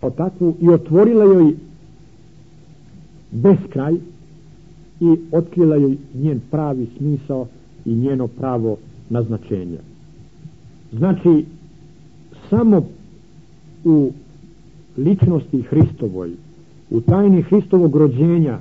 takvu i otvorila joj beskraj i otkrila joj njen pravi smisao i njeno pravo naznačenje. Znači, samo u ličnosti Hristovoj, u tajni Hristovog rođenja,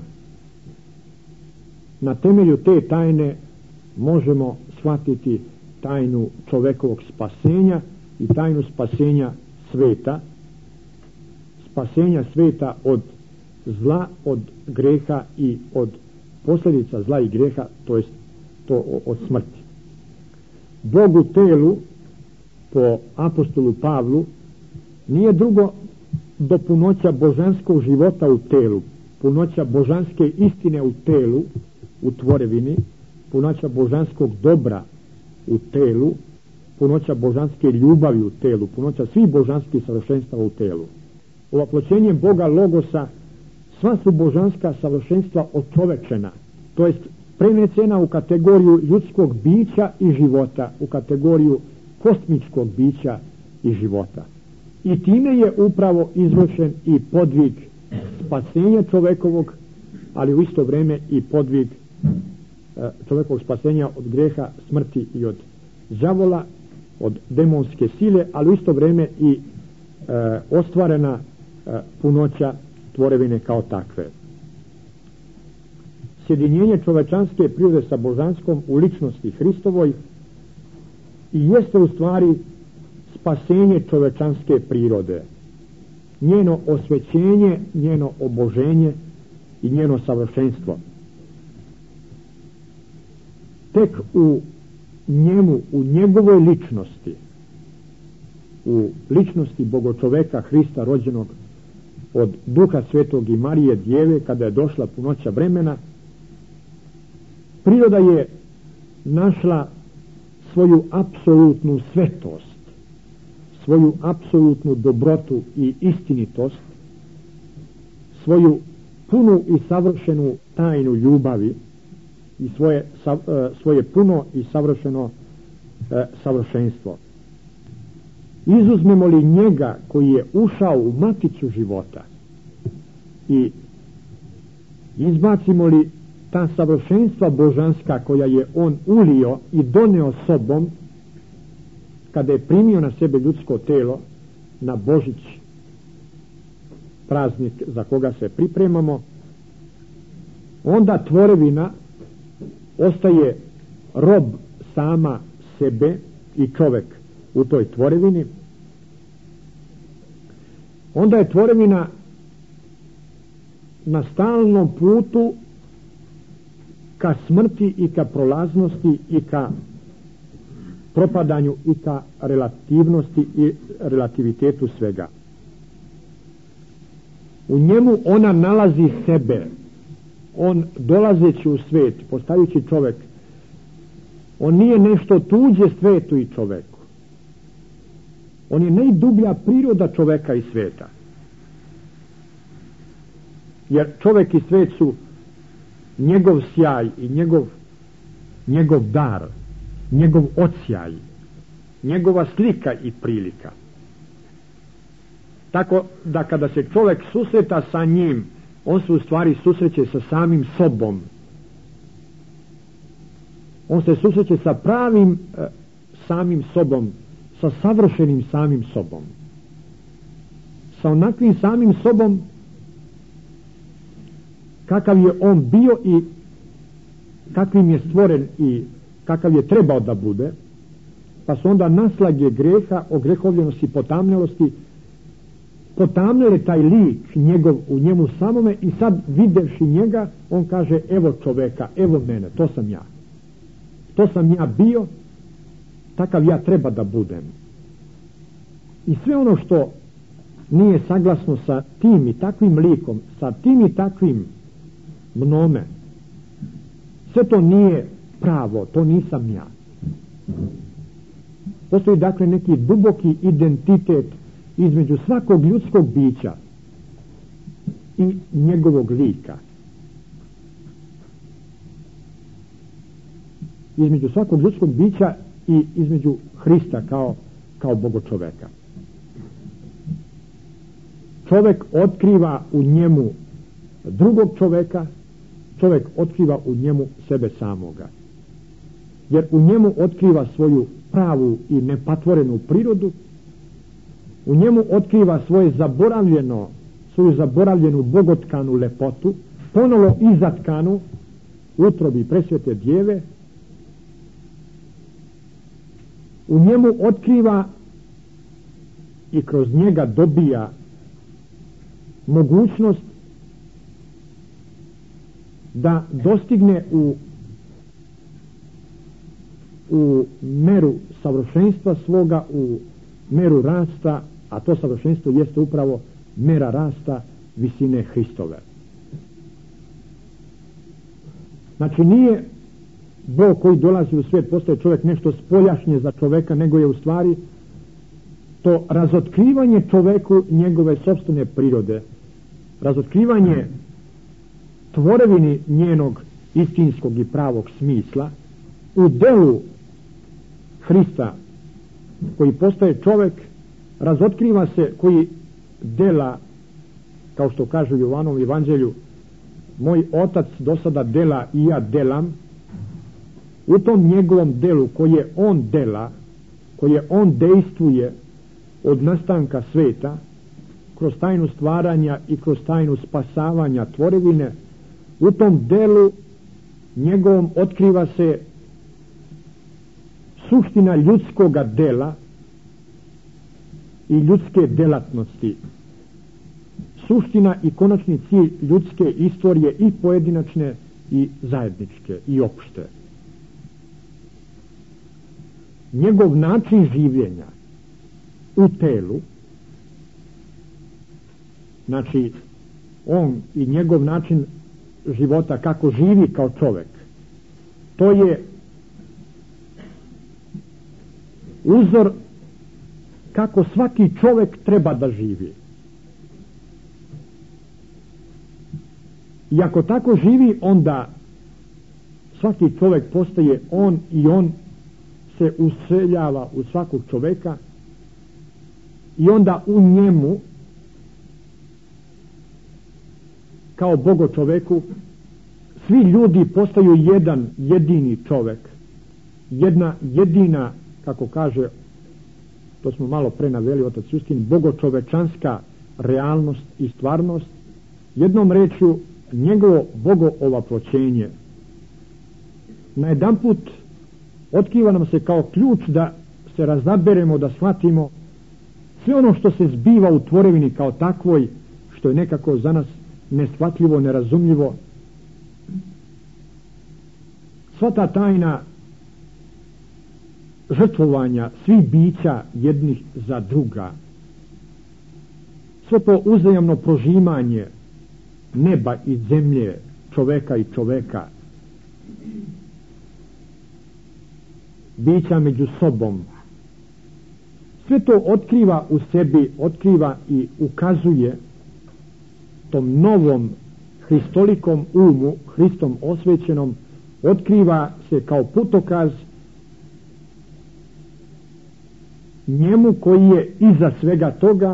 na temelju te tajne možemo shvatiti tajnu čovekovog spasenja i tajnu spasenja sveta, spasenja sveta od zla, od greha i od posljedica zla i greha, to jest to od smrti. Bog u telu, po apostolu Pavlu, nije drugo do punoća božanskog života u telu, punoća božanske istine u telu, u tvorevini, punoća božanskog dobra u telu, punoća božanske ljubavi u telu, punoća svih božanskih savršenstava u telu. Ovaploćenjem Boga Logosa sva su božanska savršenstva očovečena, to jest prenesena u kategoriju ljudskog bića i života, u kategoriju kosmičkog bića i života. I time je upravo izvršen i podvig spasenja čovekovog, ali u isto vrijeme i podvig čovekovog spasenja od greha, smrti i od đavola, od demonske sile, ali u isto vrijeme i ostvarena punoća tvorevine kao takve. Sjedinjenje čovečanske prirode sa božanskom u ličnosti Hristovoj i jeste u stvari spasenje čovečanske prirode, njeno osvećenje, njeno oboženje i njeno savršenstvo. Tek u njemu, u njegovoj ličnosti, u ličnosti bogočoveka Hrista rođenog od Duha Svetog i Marije Djeve, kada je došla punoća vremena, priroda je našla svoju apsolutnu svetost, svoju apsolutnu dobrotu i istinitost, svoju punu i savršenu tajnu ljubavi i svoje puno i savršeno savršenstvo. Izuzmemo li njega koji je ušao u maticu života i izbacimo li ta savršenstva božanska koja je on ulio i doneo sobom kada je primio na sebe ljudsko telo na Božić, praznik za koga se pripremamo, onda tvorevina ostaje rob sama sebe i čovek u toj tvorevini. Onda je tvorevina na stalnom putu ka smrti i ka prolaznosti i ka propadanju i ka relativnosti i relativitetu svega. U njemu ona nalazi sebe. On dolazeći u svet, postajući čovek, on nije nešto tuđe svetu i čoveku. On je najdublja priroda čoveka i sveta. Jer čovek i svet su njegov sjaj i njegov dar, njegov odsjaj, njegova slika i prilika. Tako da kada se čovjek susreta sa njim, on se u stvari susreće sa samim sobom. On se susreće sa pravim samim sobom, sa savršenim samim sobom. Sa onakvim samim sobom kakav je on bio i kakvim je stvoren i kakav je trebao da bude, pa su onda naslage greha, ogrehovljenosti, potamnjelosti potamnile taj lik njegov u njemu samome i sad videvši njega on kaže evo čoveka, evo mene, to sam ja. To sam ja bio, takav ja treba da budem. I sve ono što nije saglasno sa tim i takvim likom, sa tim i takvim mnome, sve to nije pravo, to nisam ja. Postoji dakle neki duboki identitet između svakog ljudskog bića i njegovog lika. Između svakog ljudskog bića i između Hrista kao Bogočoveka. čovjek otkriva u njemu drugog čovjeka, čovjek otkriva u njemu sebe samoga. Jer u njemu otkriva svoju pravu i nepatvorenu prirodu, u njemu otkriva svoju zaboravljenu bogotkanu lepotu, ponovo izatkanu u utrobi presvete djeve. U njemu otkriva i kroz njega dobija mogućnost da dostigne u meru savršenstva svoga, u meru rasta, a to savršenstvo jeste upravo mera rasta visine Hristove. Znači nije Bog koji dolazi u svijet, postaje čovjek nešto spoljašnje za čovjeka, nego je u stvari to razotkrivanje čovjeku njegove sopstvene prirode, razotkrivanje tvorevini njenog istinskog i pravog smisla u delu Hrista koji postaje čovjek, razotkriva se koji dela, kao što kaže u Jovanovom evanđelju, moj otac do sada dela i ja delam. U tom njegovom delu koje on dela, koje on dejstvuje od nastanka sveta, kroz tajnu stvaranja i kroz tajnu spasavanja tvorevine, u tom delu njegovom otkriva se suština ljudskoga dela i ljudske delatnosti, suština i konačni cilj ljudske istorije, i pojedinačne i zajedničke i opšte. Njegov način življenja u telu, znači on i njegov način života kako živi kao čovjek, to je uzor kako svaki čovjek treba da živi. I ako tako živi, onda svaki čovjek postaje on i on se useljava u svakog čovjeka i onda u njemu kao Bogo čovjeku svi ljudi postaju jedan jedini čovjek, jedna jedina, kako kaže, to smo malo pre naveli otac Justin, bogočovečanska realnost i stvarnost, jednom rečju njegovo Bogo ovaploćenje najedanput otkriva nam se kao ključ da se razaberemo, da shvatimo sve ono što se zbiva u tvorevini kao takvoj, što je nekako za nas neshvatljivo, nerazumljivo. Sva ta tajna žrtvovanja svih bića jednih za druga, sve to uzajamno prožimanje neba i zemlje, čoveka i čoveka, bića među sobom, sve to otkriva u sebi, otkriva i ukazuje tom novom hristolikom umu, Hristom osvećenom, otkriva se kao putokaz njemu koji je iza svega toga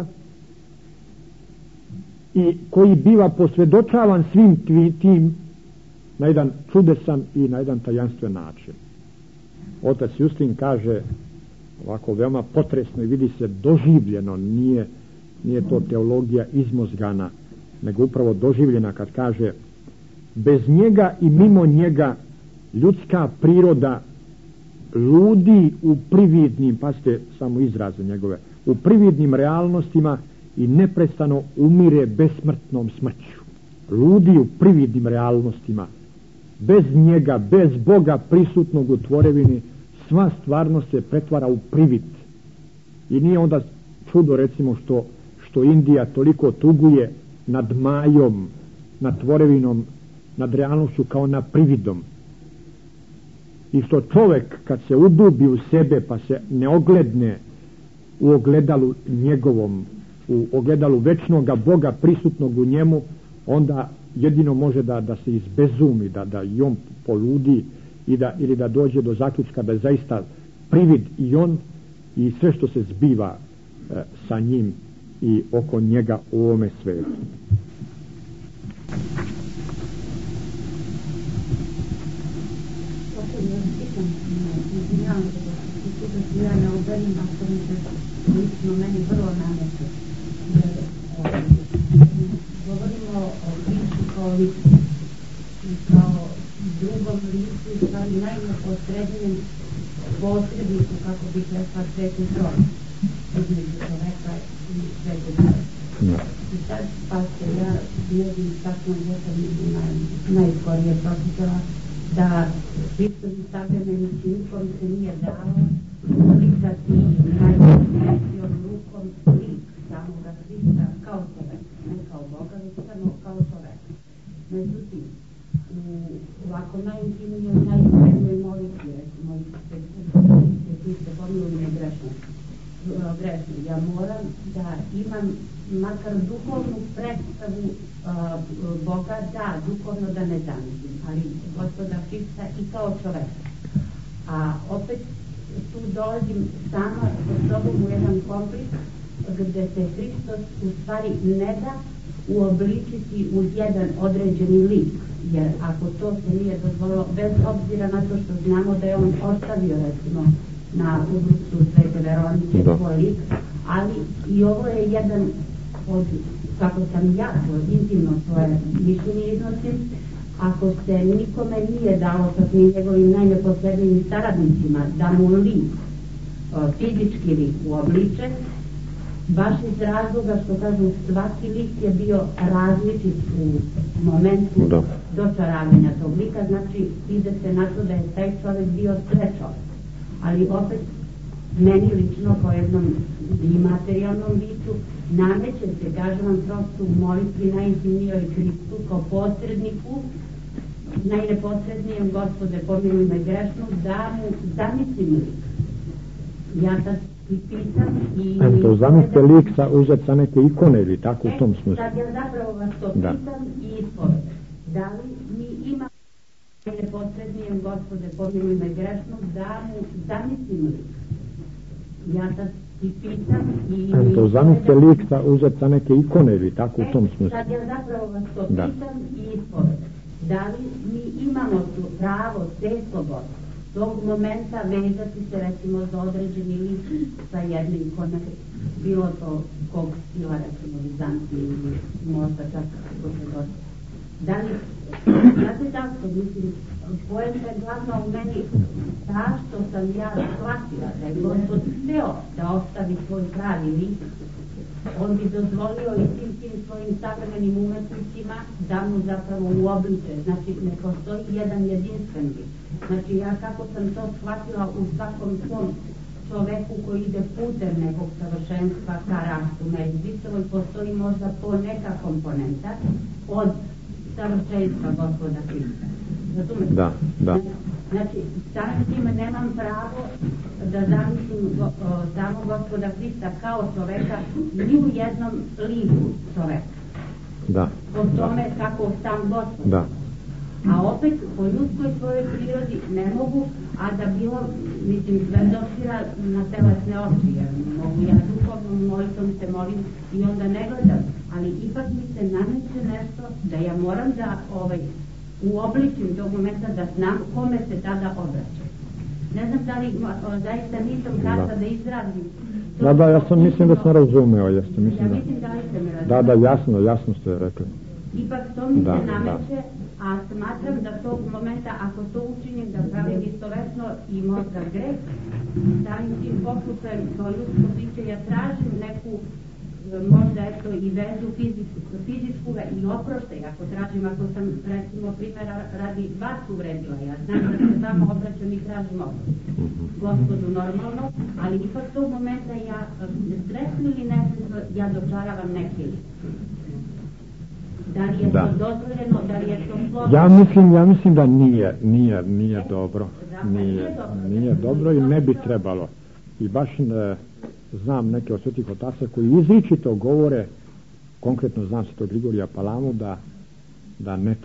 i koji biva posvjedočavan svim tim na jedan čudesan i na jedan tajanstven način. Otac Justin kaže ovako veoma potresno i vidi se doživljeno, nije to teologija izmozgana, nego upravo doživljena, kad kaže: bez njega i mimo njega ljudska priroda ludi u prividnim, pazite samo izraze njegove, u prividnim realnostima i neprestano umire besmrtnom smrću. Ludi u prividnim realnostima. Bez njega, bez Boga prisutnog u tvorevini, sva stvarnost se pretvara u privid. I nije onda čudo, recimo, što Indija toliko tuguje nad Majom, nad tvorevinom, nad realnošću kao nad prividom. I što čovjek kad se udubi u sebe pa se ne ogledne u ogledalu njegovom, u ogledalu večnoga Boga prisutnog u njemu, onda jedino može da se izbezumi, da i on poludi ili da dođe do zaključka da je zaista privid i on i sve što se zbiva sa njim i oko njega u ovome svijetu. Ja ne oberim, ako mi se lično meni vrlo nameće. Govorimo o Hristu kao licu i kao drugom licu, u stvari najneposrednijem posredniku, kako bih rekla, sveti tron između čoveka i sveti tron. I sad, pa se ja vidim tako najskorije pročitala da Hristovi savremenici nikom se nije dao slikati najvećom rukom lik samoga Hrista kao čovek, ne kao Boga, već samo kao čovek. Međutim, u ovako najintimnijoj, najsrednoj molitvi, recimo, vi ste pomilili me grešno, ja moram da imam makar duhovnu predstavu Boga, da, duhovno da ne zamislim, ali Gospoda Hrista i kao čoveka. A opet tu dolazim sama sa sobom u jedan konflikt gde se Hristos u stvari ne da uobličiti u jedan određeni lik, jer ako to se nije dozvolilo, bez obzira na to što znamo da je on ostavio recimo na ugrucu Svete Veronike svoj lik, ali i ovo je jedan od, kako sam ja intimno svoje mišljenje iznosim, ako se nikome nije dalo sa tim njegovim najneposrednijim saradnicima da mu lik, fizički lik uobliče, baš iz razloga što kažu svaki lik je bio različit u momentu dočaravanja tog lika, znači ide se na to da je taj čovjek bio sve čovjek, ali opet meni lično kao jednom imaterijalnom biću nameće se, kažem vam, prosto u molitvi najintimnijoj Hristu kao posredniku, najneposrednijem Gospode pomiluj me grešnu, da mu zamislim lik. Ja sad i pitam i... To zamislite lik uzet sa neke ikone ili tako u tom smislu? Sad ja zapravo vas to pitam i ispoved. Da li mi imamo najneposrednijem Gospode pomiluj me grešnu, da mu zamislim lik? Ja sad i pitam i... To zamislite lik uzet sa neke ikone ili tako u tom smislu? Sad ja zapravo vas to pitam i ispoved. Da li mi imamo pravo svetoga tog momenta vezati se recimo za određeni lik sa jednim ikonom, bilo to kog stila recimo Vizantije ili možda čak kako se dođe. Da li, znate tako, mislim, poenta je glavno u meni ta što sam ja shvatila da je Gospod hteo da ostavi svoj pravi lik, on bi dozvolio i tim svojim savremenim umetnicima da mu zapravo uobliče, znači ne postoji jedan jedinstven lik. Znači ja kako sam to shvatila u svakom svom čoveku koji ide putem nekog savršenstva ka rastu Međuvisovoj, postoji možda po neka komponenta od savršenstva Gospoda Hrista. Razumete? Da. Znači, samim time nemam pravo da zamislim samo Gospoda Hrista kao čoveka ni u jednom liku čoveka. Po tome kako sam Gospod. A opet, po ljudskoj svojoj prirodi ne mogu, a da bilo, mislim, bez obzira na telesne oči, jer mogu ja duhovnom molitvom se molim i onda ne gledam, ali ipak mi se nameće nešto da ja moram da uobličim tog momenta da znam kome se tada obraća. Ne znam da li, zaista nisam kada da izrazim. Da, ja sam, mislim da sam razumeo, jeste, mislim da. Ja mislim da li ste me razumeli. Da, jasno ste rekli. Ipak to mi se nameće, a smatram da tog momenta, ako to učinim, da pravim istovetno i možda greh, samim tim pokušajem kao ljudsko biće, ja tražim neku možda eto i vezu fizičku i oproštaj, ako tražim, ako sam recimo primjera radi vas uvredila, ja znam da se vama obraćam i tražim oproštaj Gospodu normalno, ali ipak tog momenta ja stresno ili nesretno ja dočaravam neki lik. Da li je to dozvoljeno, da li je to slobodno? Ja mislim da nije dobro. Nije dobro i ne bi trebalo. I baš znam neke od svetih otaca koji izričito govore, konkretno znam svetog Grigorija Palamu, da ne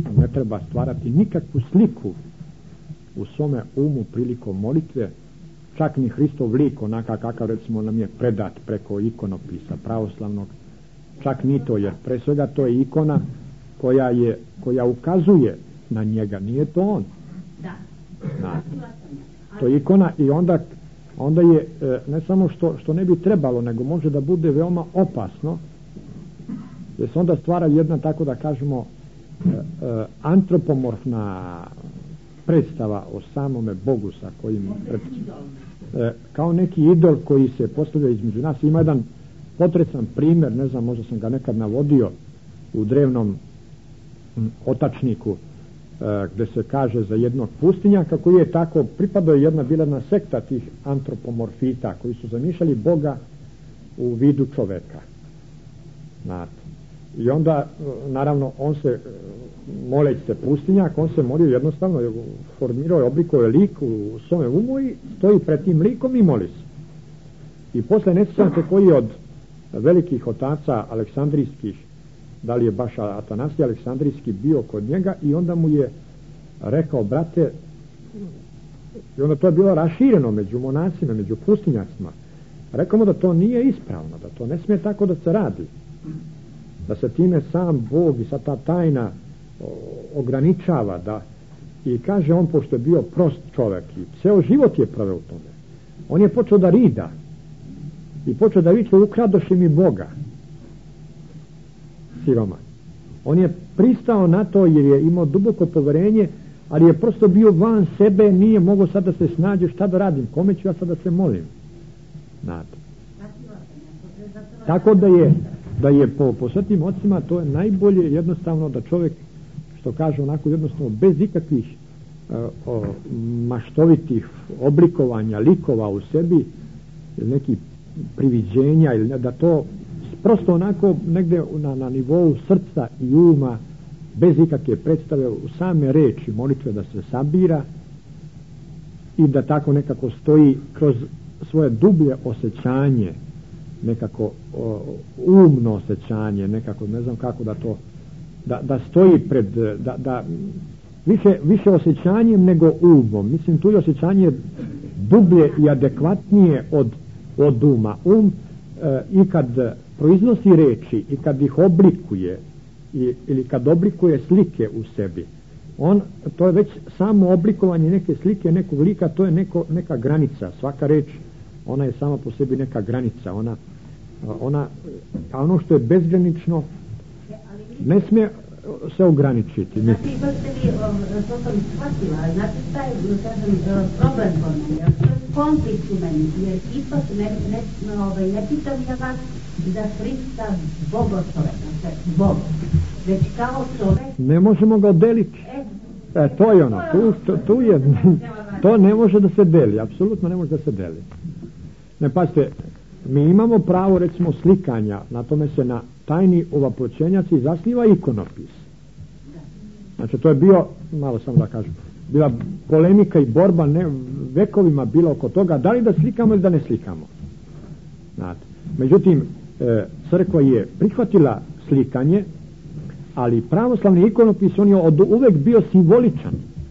treba stvarati nikakvu sliku u svome umu prilikom molitve čak ni Hristov lik onaka kakav recimo nam je predat preko ikonopisa pravoslavnog, čak ni to, jer pre svega to je ikona koja ukazuje na njega, nije to on. Da. To je ikona i onda je ne samo što ne bi trebalo, nego može da bude veoma opasno, jer se onda stvara jedna, tako da kažemo, antropomorfna predstava o samome Bogu sa kojim kao neki idol koji se postavlja između nas. Ima jedan potresan primjer, ne znam, možda sam ga nekad navodio u drevnom otačniku, gdje se kaže za jednog pustinjaka koji je tako, pripadao je bila jedna sekta tih antropomorfita koji su zamišljali Boga u vidu čoveka. Znate. I onda, naravno, on se, moleći se pustinjak, on se molio jednostavno, formirao je, oblikovao lik u svome umu i stoji pred tim likom i moli se. I posle ne sjećam se koji od velikih otaca aleksandrijskih, da li je baš Atanasije Aleksandrijski, bio kod njega i onda mu je rekao, brate, i onda to je bilo rašireno među monasima, među pustinjacima, rekao mu da to nije ispravno, da to ne smije tako da se radi, da se time sam Bog i sad ta tajna ograničava, da, i kaže on, pošto je bio prost čovjek i ceo život je proveo u tome, on je počeo da rida i počeo da viče, ukradoši mi Boga, siroma. On je pristao na to jer je imao duboko poverenje, ali je prosto bio van sebe, nije mogao sad da se snađe, šta da radim, kome ću ja sad da se molim. Znate. Tako da je po svetim ocima to je najbolje jednostavno da čovjek, što kaže onako jednostavno bez ikakvih maštovitih oblikovanja likova u sebi ili nekih priviđenja ili da to prosto onako negdje na nivou srca i uma, bez ikakve predstave, u same reči molitve da se sabira i da tako nekako stoji kroz svoje dublje osjećanje, nekako umno osjećanje, nekako ne znam kako da to da stoji pred da više osjećanjem nego umom. Mislim, tu je osjećanje dublje i adekvatnije od uma. I kad proiznosi reči i kad ih oblikuje ili kad oblikuje slike u sebi, to je već samo oblikovanje neke slike, nekog lika, to je neka granica. Svaka reč, ona je sama po sebi neka granica, a ono što je bezgranično ne smije se ograničiti. Znači, to ste vi, to sam shvatila, znači taj, kažem, problem je konflikt u meni, jer ipak ne pitam ja vas za Hrista Boga čoveka, Bog, već kao čovek. Ne možemo ga deliti. To je ono, tu je, to ne može da se deli, apsolutno ne može da se deli. Ne, pazite, mi imamo pravo, recimo, slikanja, na tome se na tajni ovaploćenjaci zasniva ikonopis. Znači, to je bio, malo sam da kažem, bila polemika i borba vekovima bila oko toga, da li da slikamo ili da ne slikamo. Znate. Međutim, crkva je prihvatila slikanje, ali pravoslavni ikonopis, on je uvek bio simboličan.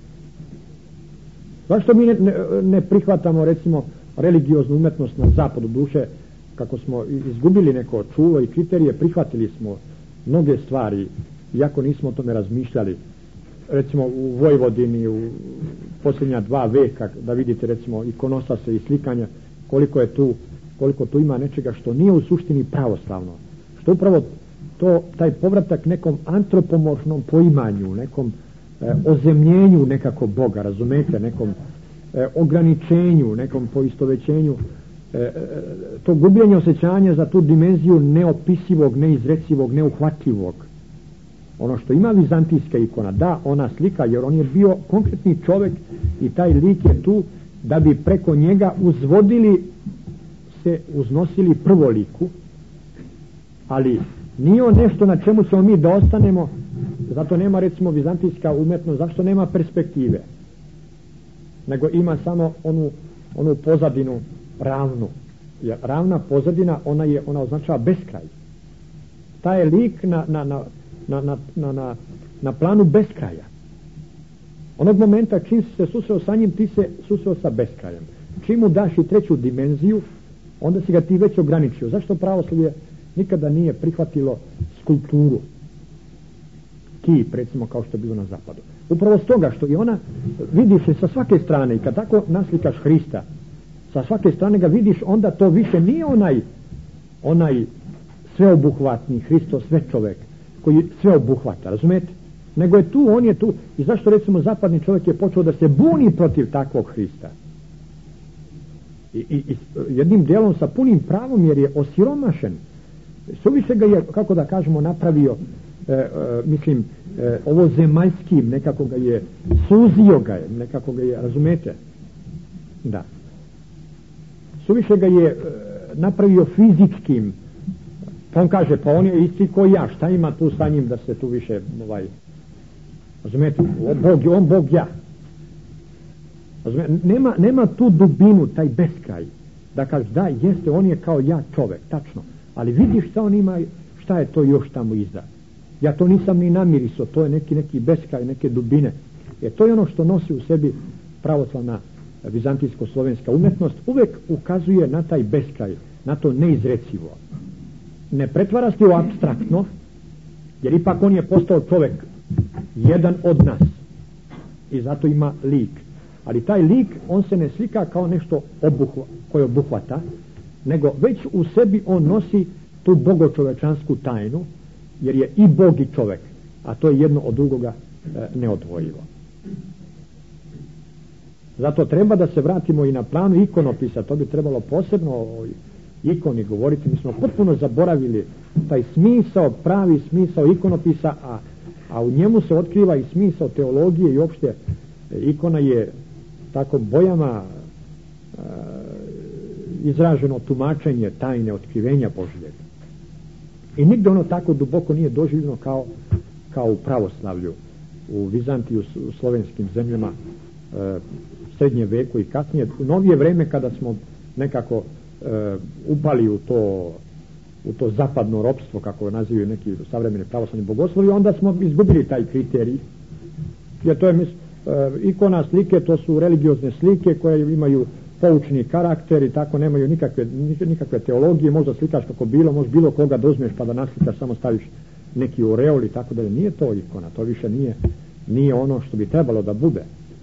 Zašto mi ne prihvatamo, recimo, religioznu umetnost na zapadu duše, kako smo izgubili neko čulo i kriterije, prihvatili smo mnoge stvari, iako nismo o tome razmišljali. Recimo u Vojvodini u posljednja 2 veka, da vidite recimo ikonostase i slikanja, koliko tu ima nečega što nije u suštini pravoslavno. Što upravo taj povratak nekom antropomorfnom poimanju, nekom ozemljenju nekako Boga, razumete, nekom ograničenju, nekom poistovećenju, to gubljenje osjećanja za tu dimenziju neopisivog, neizrecivog, neuhvatljivog. Ono što ima vizantijska ikona, da, ona slika, jer on je bio konkretni čovjek i taj lik je tu da bi preko njega uznosili prvoliku, ali nije on nešto na čemu ćemo mi da ostanemo, zato nema recimo vizantijska umetnost, zašto nema perspektive, nego ima samo onu pozadinu ravnu. Jer ravna pozadina, ona označava beskraj. Taj je lik na planu beskraja. Onog momenta čim si se susreo sa njim, ti se susreo sa beskrajem. čim mu daš i treću dimenziju, onda si ga ti već ograničio. Zašto pravoslavlje nikada nije prihvatilo skulpturu, kip, recimo, kao što je bilo na zapadu? Upravo stoga što i ona, vidiš je sa svake strane, i kad tako naslikaš Hrista, sa svake strane ga vidiš, onda to više nije onaj sveobuhvatni Hristos, sve čovjek koji sve obuhvata, razumijete? Nego je tu, on je tu. I zašto, recimo, zapadni čovjek je počeo da se buni protiv takvog Hrista? I jednim dijelom sa punim pravom, jer je osiromašen. Suviše ga je, kako da kažemo, napravio, ovo zemaljskim, nekako ga je, suzio ga je, nekako ga je, razumijete? Da. Suviše ga je napravio fizičkim. Pa on kaže, pa on je isti ko ja, šta ima tu sa njim da se tu više, razumijete, on Bog ja. Nema tu dubinu, taj beskraj, da kaže, da, jeste, on je kao ja čovjek, tačno, ali vidiš šta on ima, šta je to još tamo iza. Ja to nisam ni namirisao, to je neki beskraj, neke dubine. To je ono što nosi u sebi pravoslavna vizantijsko-slovenska umjetnost, uvek ukazuje na taj beskraj, na to neizrecivo. Ne pretvara se u apstraktno, jer ipak on je postao čovjek, jedan od nas, i zato ima lik. Ali taj lik, on se ne slika kao nešto koje obuhvata, nego već u sebi on nosi tu bogočovečansku tajnu, jer je i Bog i čovjek, a to je jedno od drugoga neodvojivo. Zato treba da se vratimo i na planu ikonopisa, to bi trebalo posebno o ikoni govoriti. Mi smo potpuno zaboravili taj smisao, pravi smisao ikonopisa, a u njemu se otkriva i smisao teologije i uopšte ikona je tako bojama izraženo tumačenje tajne otkrivenja Božjeg. I nigde ono tako duboko nije doživljeno kao u pravoslavlju, u Vizantiju, u slovenskim zemljama, srednje veku i kasnije. U novije vreme, kada smo nekako upali u to zapadno ropstvo, kako nazivaju neki savremeni pravoslavni bogoslovi, onda smo izgubili taj kriterij, jer to je ikona, slike, to su religiozne slike koje imaju poučni karakter i tako, nemaju nikakve teologije. Možda slikaš kako bilo, možda bilo koga dozmeš pa da naslikaš, samo staviš neki oreol i tako dalje. Nije to ikona, to više nije ono što bi trebalo da bude.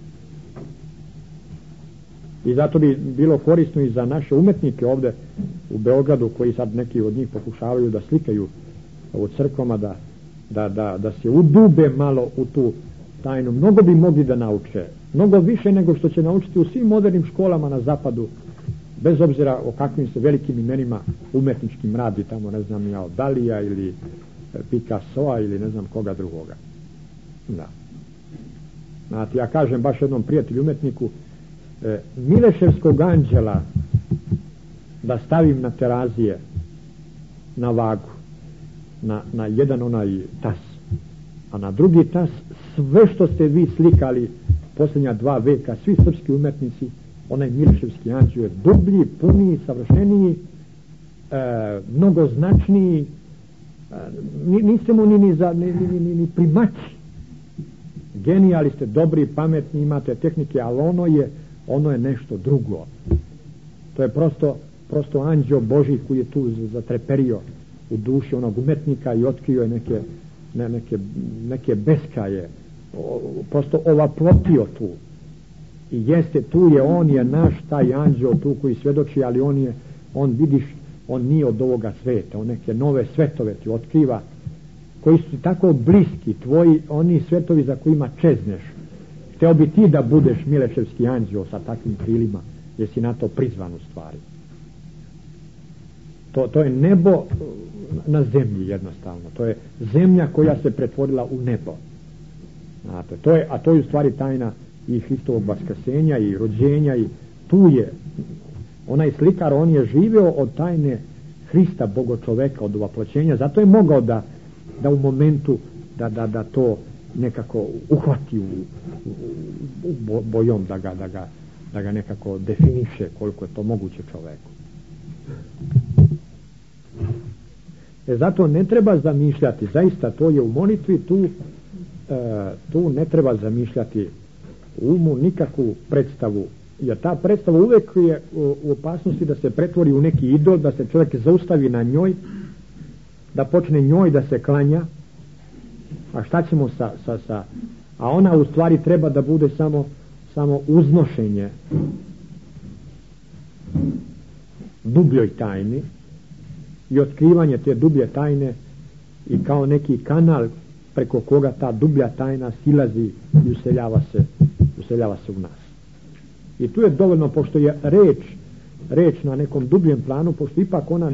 I zato bi bilo korisno i za naše umetnike ovdje u Beogradu, koji sad neki od njih pokušavaju da slikaju u crkvama, da se udube malo u tu tajnu. Mnogo bi mogli da nauče, mnogo više nego što će naučiti u svim modernim školama na zapadu, bez obzira o kakvim se velikim imenima umetničkim radi tamo, ne znam ja, od Dalija ili Picassoa ili ne znam koga drugoga. Da. Znate, ja kažem baš jednom prijatelju umetniku, Mileševskog anđela da stavim na terazije, na vagu, na jedan onaj tas, a na drugi tas sve što ste vi slikali posljednja 2 veka, svi srpski umetnici, onaj Mileševski anđel je dublji, puniji, savršeniji, mnogo značniji, niste mu ni primaći. Genijali ste, dobri, pametni, imate tehnike, ali ono je nešto drugo. To je prosto anđeo Božji koji je tu zatreperio u duši onog umetnika i otkrio je neke beskaje, prosto ovaplotio tu. I jeste, tu je, on je naš taj anđeo tu koji svjedoči, ali on vidiš, on nije od ovoga sveta, on neke nove svetove ti otkriva koji su tako bliski tvoji, oni svetovi za kojima čezneš. Hteo bi ti da budeš Mileševski anđeo sa takvim krilima, jer si na to prizvan u stvari. To je nebo na zemlji jednostavno. To je zemlja koja se pretvorila u nebo. Znate, to je u stvari tajna i Hristovog vaskrsenja i rođenja, i tu je onaj slikar, on je živeo od tajne Hrista, bogočoveka, od ovaploćenja, zato je mogao da u momentu da to nekako uhvati u bojom, da ga nekako definiše koliko je to moguće čoveku. Zato ne treba zamišljati, zaista to je u molitvi, tu ne treba zamišljati u umu nikakvu predstavu Jer ta predstava uvek je u opasnosti da se pretvori u neki idol, da se čovjek zaustavi na njoj, da počne njoj da se klanja. A šta ćemo a ona u stvari treba da bude samo uznošenje dubljoj tajni i otkrivanje te dublje tajne i kao neki kanal preko koga ta dublja tajna silazi i useljava se u nas. I tu je dovoljno, pošto je reč na nekom dubljem planu, pošto ipak ona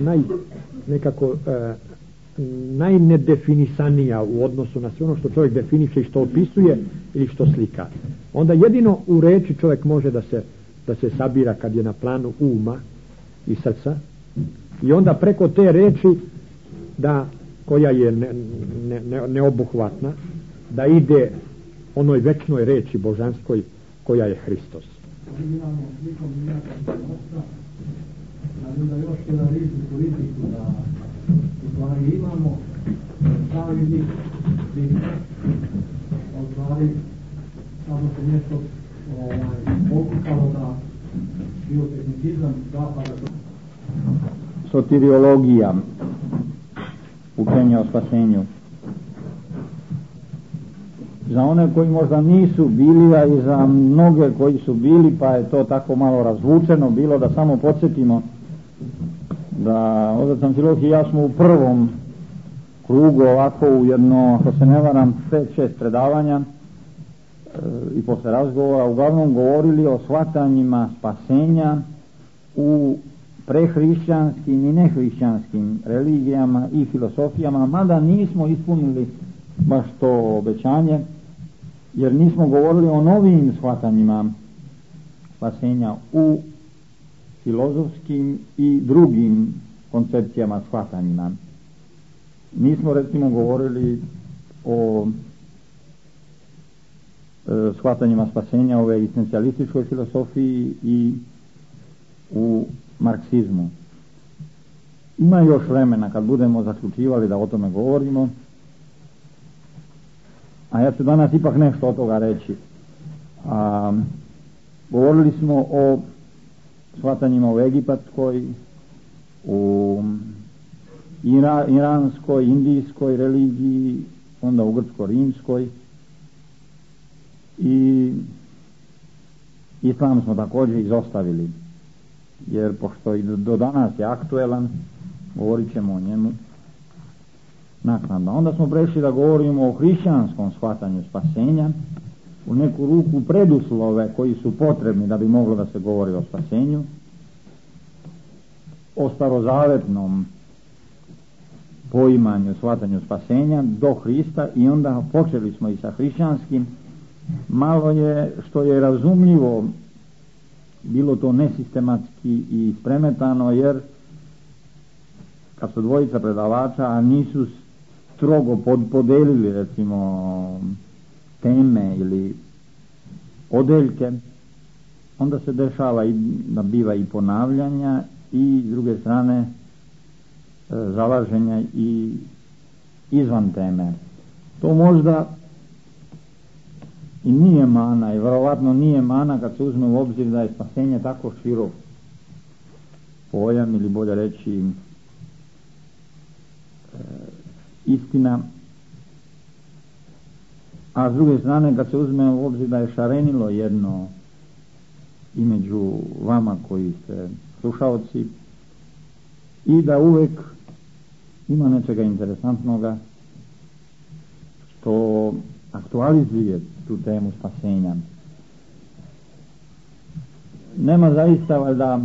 najnedefinisanija u odnosu na sve ono što čovjek definiše i što opisuje ili što slika. Onda jedino u reči čovjek može da se sabira kad je na planu uma i srca, i onda preko te reči koja je neobuhvatna, da ide onoj večnoj reči božanskoj koja je Hristos. Imamo slikom da još jedan rizik politiku, da u stvari imamo pravi lik a u stvari samo se nešto pokušalo da biotehnicizam zapada. Soteriologija, učenje o spasenju. Za one koji možda nisu bili, a i za mnoge koji su bili, pa je to tako malo razvučeno bilo, da samo podsjetimo da otac Amfilohije i ja smo u prvom krugu ovako u jedno, ako se ne varam, 5-6 predavanja i posle razgovora uglavnom govorili o shvatanjima spasenja u prehrišćanskim i nehrišćanskim religijama i filosofijama, mada nismo ispunili baš to obećanje, jer nismo govorili o novim shvatanjima spasenja u filozofskim i drugim koncepcijama shvatanjima. Nismo recimo govorili o shvatanjima spasenja u egzistencijalističkoj filosofiji i u marksizmu. Ima još vremena kad budemo zaključivali da o tome govorimo, a ja ću danas ipak nešto od toga reći. Govorili smo o shvatanjima u egipatskoj, u iranskoj, indijskoj religiji, onda u grčko-rimskoj, i islam smo također izostavili, jer pošto i do danas je aktuelan, govorit ćemo o njemu naknadno. Onda smo prešli da govorimo o hrišćanskom shvatanju spasenja, u neku ruku preduslove koji su potrebni da bi moglo da se govori o spasenju, o starozavetnom poimanju, shvatanju spasenja do Hrista, i onda počeli smo i sa hrišćanskim. Malo je, što je razumljivo, bilo to nesistematski i spremetano, jer kad su dvojica predavača, a nisu strogo podelili recimo teme ili odeljke, onda se dešava da biva i ponavljanja i s druge strane zalaženja i izvan teme. To možda i nije mana, i vjerovatno nije mana kad se uzme u obzir da je spasenje tako širok pojam, ili bolje reći istina, a s druge strane kad se uzme u obzir da je šarenilo jedno i među vama koji ste slušaoci, i da uvek ima nečega interesantnoga što aktualizuje tu temu spasenja. Nema zaista valjda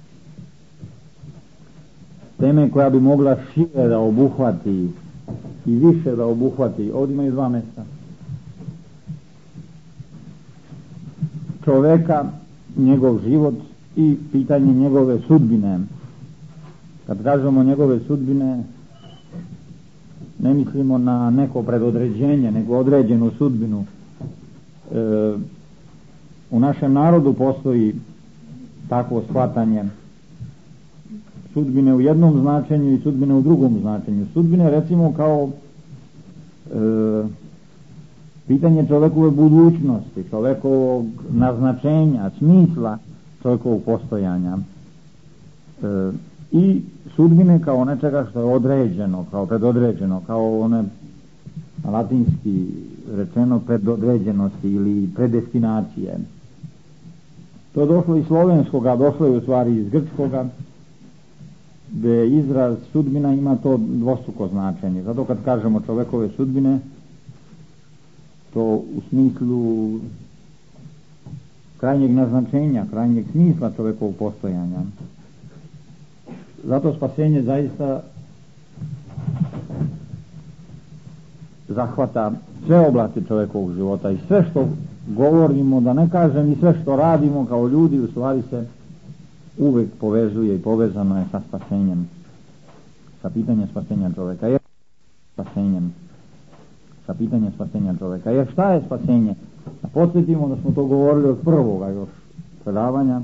teme koja bi mogla šire da obuhvati i više da obuhvati. Ovdje imaju 2 mjesta. Čoveka, njegov život i pitanje njegove sudbine. Kad kažemo njegove sudbine, ne mislimo na neko predodređenje, nego određenu sudbinu. U našem narodu postoji takvo shvatanje sudbine u jednom značenju i sudbine u drugom značenju. Sudbine recimo kao pitanje čovjekove budućnosti, čovjekovog naznačenja, smisla čovjekovog postojanja i sudbine kao nečega što je određeno, kao predodređeno, kao one latinski rečeno predodređenosti ili predestinacije. To je došlo iz slovenskoga, došlo je u stvari iz grčkoga, gdje izraz sudbina ima to dvostruko značenje. Zato kad kažemo čovjekove sudbine, to u smislu krajnjeg naznačenja, krajnjeg smisla čovjekovog postojanja. Zato spasenje zaista zahvata sve oblasti čovjekovog života i sve što govorimo, da ne kažem i sve što radimo kao ljudi, u stvari se uvijek povezuje i povezano je sa spasenjem, sa pitanjem spasenja čovjeka. Jer spasenjem, sa pitanjem spasenja čovjeka. Jer šta je spasenje? Da podsjetimo da smo to govorili od prvoga još predavanja.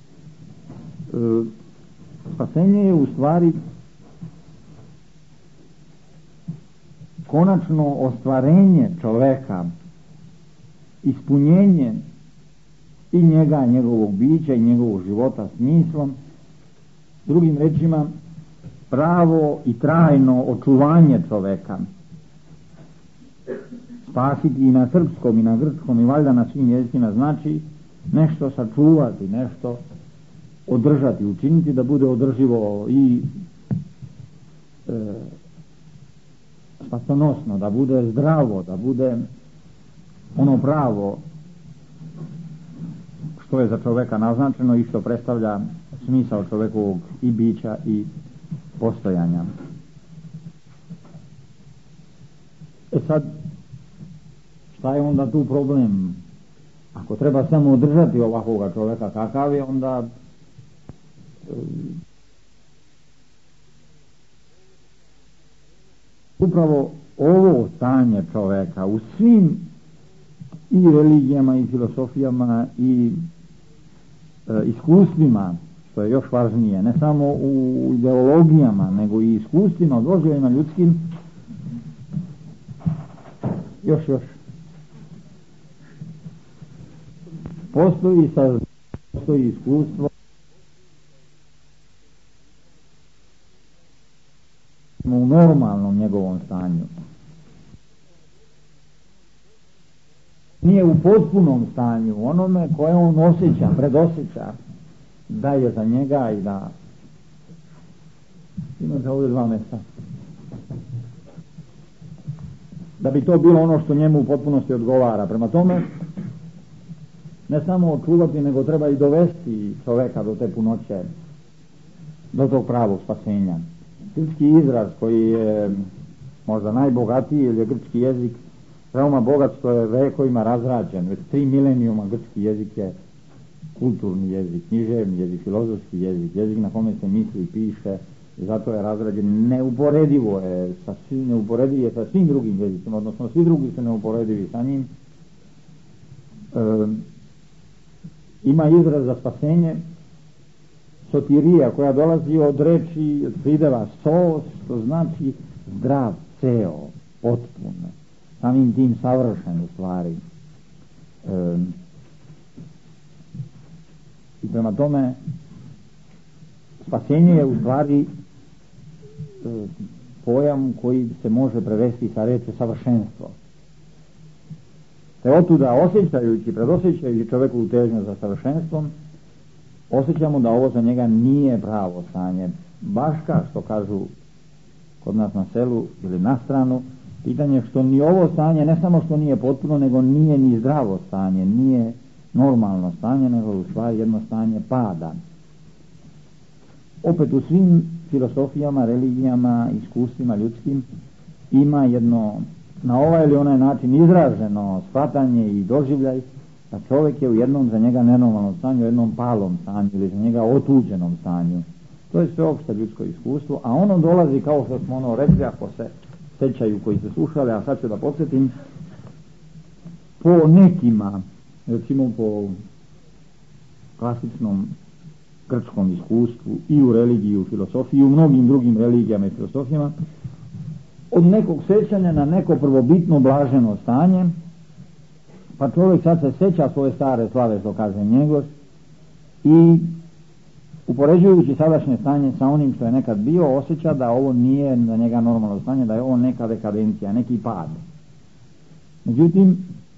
Spasenje je u stvari konačno ostvarenje čovjeka, ispunjenje i njega, njegovog bića i njegovog života smislom, drugim rečima pravo i trajno očuvanje čovjeka. Spasiti i na srpskom i na grčkom i valjda na svim jezicima znači nešto sačuvati, nešto održati, učiniti da bude održivo i spasonosno, da bude zdravo, da bude ono pravo što je za čovjeka naznačeno i što predstavlja smisao čovjekovog i bića i postojanja. Sad, šta je onda tu problem? Ako treba samo održati ovakvoga čovjeka kakav je, onda upravo ovo stanje čovjeka u svim i religijama i filosofijama i iskustvima, što je još važnije, ne samo u ideologijama, nego i iskustvima, doživljajima ljudskim, još postoji iskustvo u normalnom njegovom stanju. Nije u potpunom stanju, onome koje on osjeća, predosjeća, da je za njega i da imate ovdje 2 mjesta. Da bi to bilo ono što njemu u potpunosti odgovara. Prema tome, ne samo očuvati, nego treba i dovesti čovjeka do te punoće, do tog pravog spasenja. Grčki izraz koji je možda najbogatiji, jer je grčki jezik veoma bogat, što je vekovima razrađen. Već 3 milenijuma grčki jezik je kulturni jezik, književni jezik, filozofski jezik, jezik na kome se misli i piše, i zato je razrađen. Neuporediv je sa svim drugim jezicima, odnosno svi drugi su neuporedivi sa njim. Ima izraz za spasenje sotirija, koja dolazi od reči, od prideva sos, što znači zdrav, ceo, potpun, samim tim savršen u stvari. I prema tome spasenje je u stvari pojam koji se može prevesti sa reči savršenstvo. Te otuda osjećajući, predosjećajući čovjekovu težnju za savršenstvom, osjećamo da ovo za njega nije pravo stanje. Baš kao što kažu kod nas na selu ili na stranu, pitanje što ni ovo stanje ne samo što nije potpuno, nego nije ni zdravo stanje, nije normalno stanje, nego u stvari jedno stanje pada. Opet u svim filosofijama, religijama, iskustvima ljudskim ima jedno na ovaj ili onaj način izraženo shvatanje i doživljaj da čovjek je u jednom za njega nenormalnom stanju, u jednom palom stanju ili za njega otuđenom stanju. To je sveopšte ljudsko iskustvo, a ono dolazi, kao što smo ono rekli, ako se sećaju koji se slušali, a sad ću da podsjetim, po nekima, recimo po klasičnom grčkom iskustvu i u religiji, u filosofiji, i u mnogim drugim religijama i filosofijama, od nekog sećanja na neko prvobitno blaženo stanje pa čovjek sad se sjeća svoje stare slave, što kaže Njegoš, i upoređujući sadašnje stanje sa onim što je nekad bio, osjeća da ovo nije za njega normalno stanje, da je ovo neka dekadencija, neki pad. Međutim,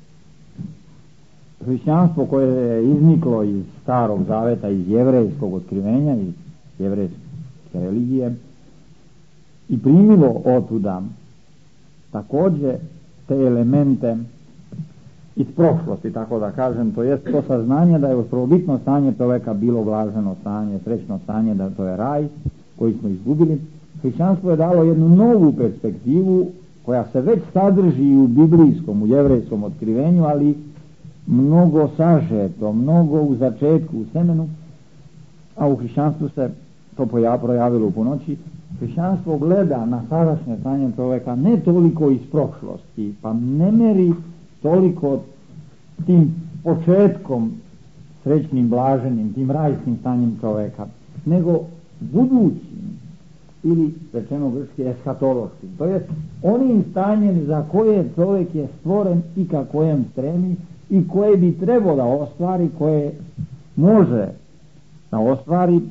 hrišćanstvo koje je izniklo iz Starog Zaveta, iz jevrejskog otkrivenja, iz jevrejske religije, i primilo otuda također te elemente iz prošlosti, tako da kažem, to jest to saznanje da je uz prvobitno stanje čovjeka bilo blaženo stanje, srećno stanje, da to je raj koji smo izgubili. Hrišćanstvo je dalo jednu novu perspektivu koja se već sadrži u biblijskom, u jevrejskom otkrivenju, ali mnogo sažeto, mnogo u začetku, u semenu, a u hrišćanstvu se to projavilo u punoći. Hrišćanstvo gleda na sadašnje stanje čovjeka ne toliko iz prošlosti, pa ne meri toliko tim početkom srećnim, blaženim, tim rajskim stanjem čovjeka, nego budućim, ili rečeno grčki eskatološkim, to jest onim stanjem za koje čovjek je stvoren i ka kojem stremi i koje bi trebalo da ostvari, koje može da ostvari.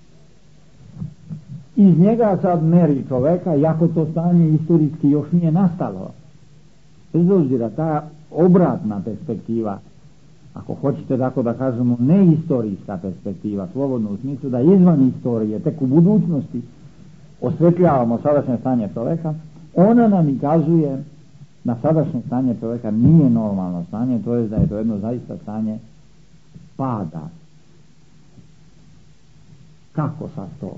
Iz njega sad meri čovjeka, iako to stanje istorijski još nije nastalo. Bez obzira, ta obratna perspektiva, ako hoćete tako da kažemo neistorijska perspektiva, slobodno u smislu da izvan istorije, tek u budućnosti osvetljavamo sadašnje stanje čovjeka, ona nam i kazuje da sadašnje stanje čovjeka nije normalno stanje, to je da je to jedno zaista stanje pada. Kako sad to?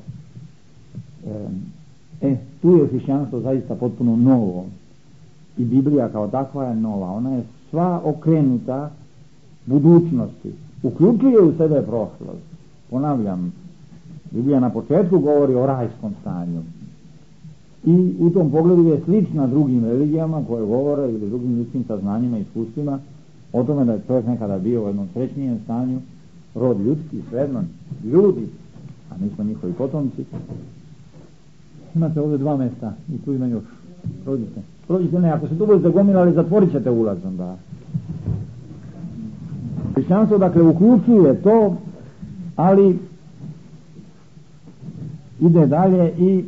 Tu je hrišćanstvo zaista potpuno novo i Biblija kao takva je nova, ona je sva okrenuta budućnosti, uključuje u sebe prošlost. Ponavljam, Biblija na početku govori o rajskom stanju i u tom pogledu je slična drugim religijama koje govore ili drugim ljudskim saznanjima i iskustvima o tome da je čovjek nekada bio u jednom srećnijem stanju, rod ljudski, svejedno ljudi, a mi smo njihovi potomci. Imate ovdje 2 mjesta i tu ima još. Prođite, ne, ako se tu budete gomilali, zatvorit ćete ulaz onda. Hrišćanstvo dakle uključuje to, ali ide dalje i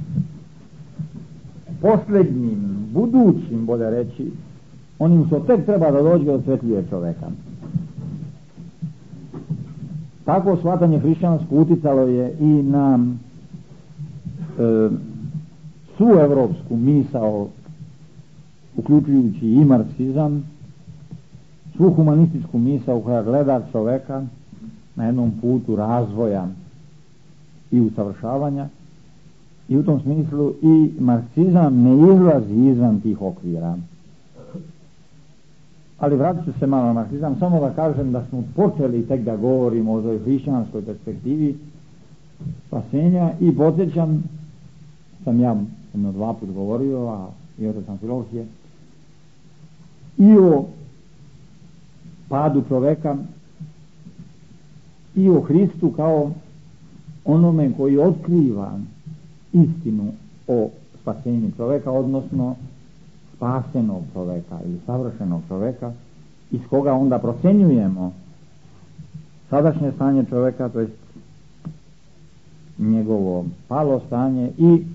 posljednjim, budućim, bolje reći, onim što tek treba da dođe od svetljije čovjeka. Tako shvatanje hrišćansko uticalo je i na svu evropsku misao, uključujući i marksizam, svu humanističku misao koja gleda čovjeka na jednom putu razvoja i usavršavanja, i u tom smislu i marksizam ne izlazi izvan tih okvira. Ali vratit ću se malo na marksizam, samo da kažem da smo počeli tek da govorimo o toj hrišćanskoj perspektivi spasenja i podsjećam, sam ja 2 puta govorio, a i o sam filozofije, i o padu čovjeka i o Hristu kao onome koji otkriva istinu o spasenju čovjeka, odnosno spasenog čovjeka ili savršenog čovjeka, iz koga onda procjenjujemo sadašnje stanje čovjeka, to jest njegovo palo stanje i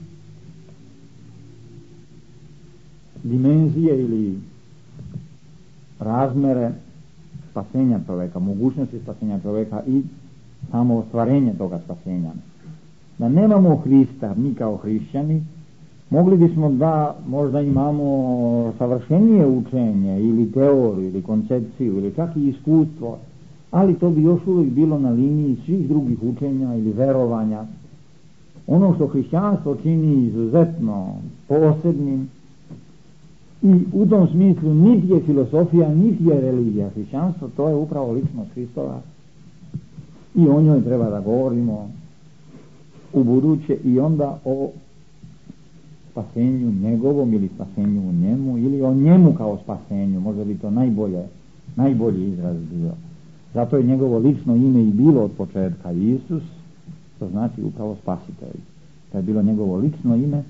dimenzije ili razmere spasenja čovjeka, mogućnosti spasenja čovjeka i samo ostvarenje toga spasenja. Da nemamo Hrista, mi kao hrišćani, mogli bismo da možda imamo savršenije učenje ili teoriju ili koncepciju ili čak i iskustvo, ali to bi još uvijek bilo na liniji svih drugih učenja ili verovanja. Ono što hrišćanstvo čini izuzetno posebnim, i u tom smislu niti je filosofija, niti je religija. Hrišćanstvo to je upravo ličnost Hristova i o njoj treba da govorimo u buduće i onda o spasenju njegovom ili spasenju u njemu ili o njemu kao spasenju, možda bi to najbolji izraz bio. Zato je njegovo lično ime i bilo od početka Isus, to znači upravo spasitelj. To je bilo njegovo lično ime,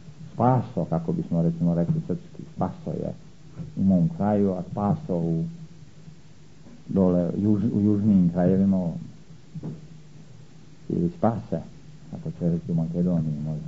spaso, kako bismo recimo rekli srpski, spaso je u mom kraju, a spaso u dole u južnijim krajevima ili spase, ako će reći u Makedoniji možda.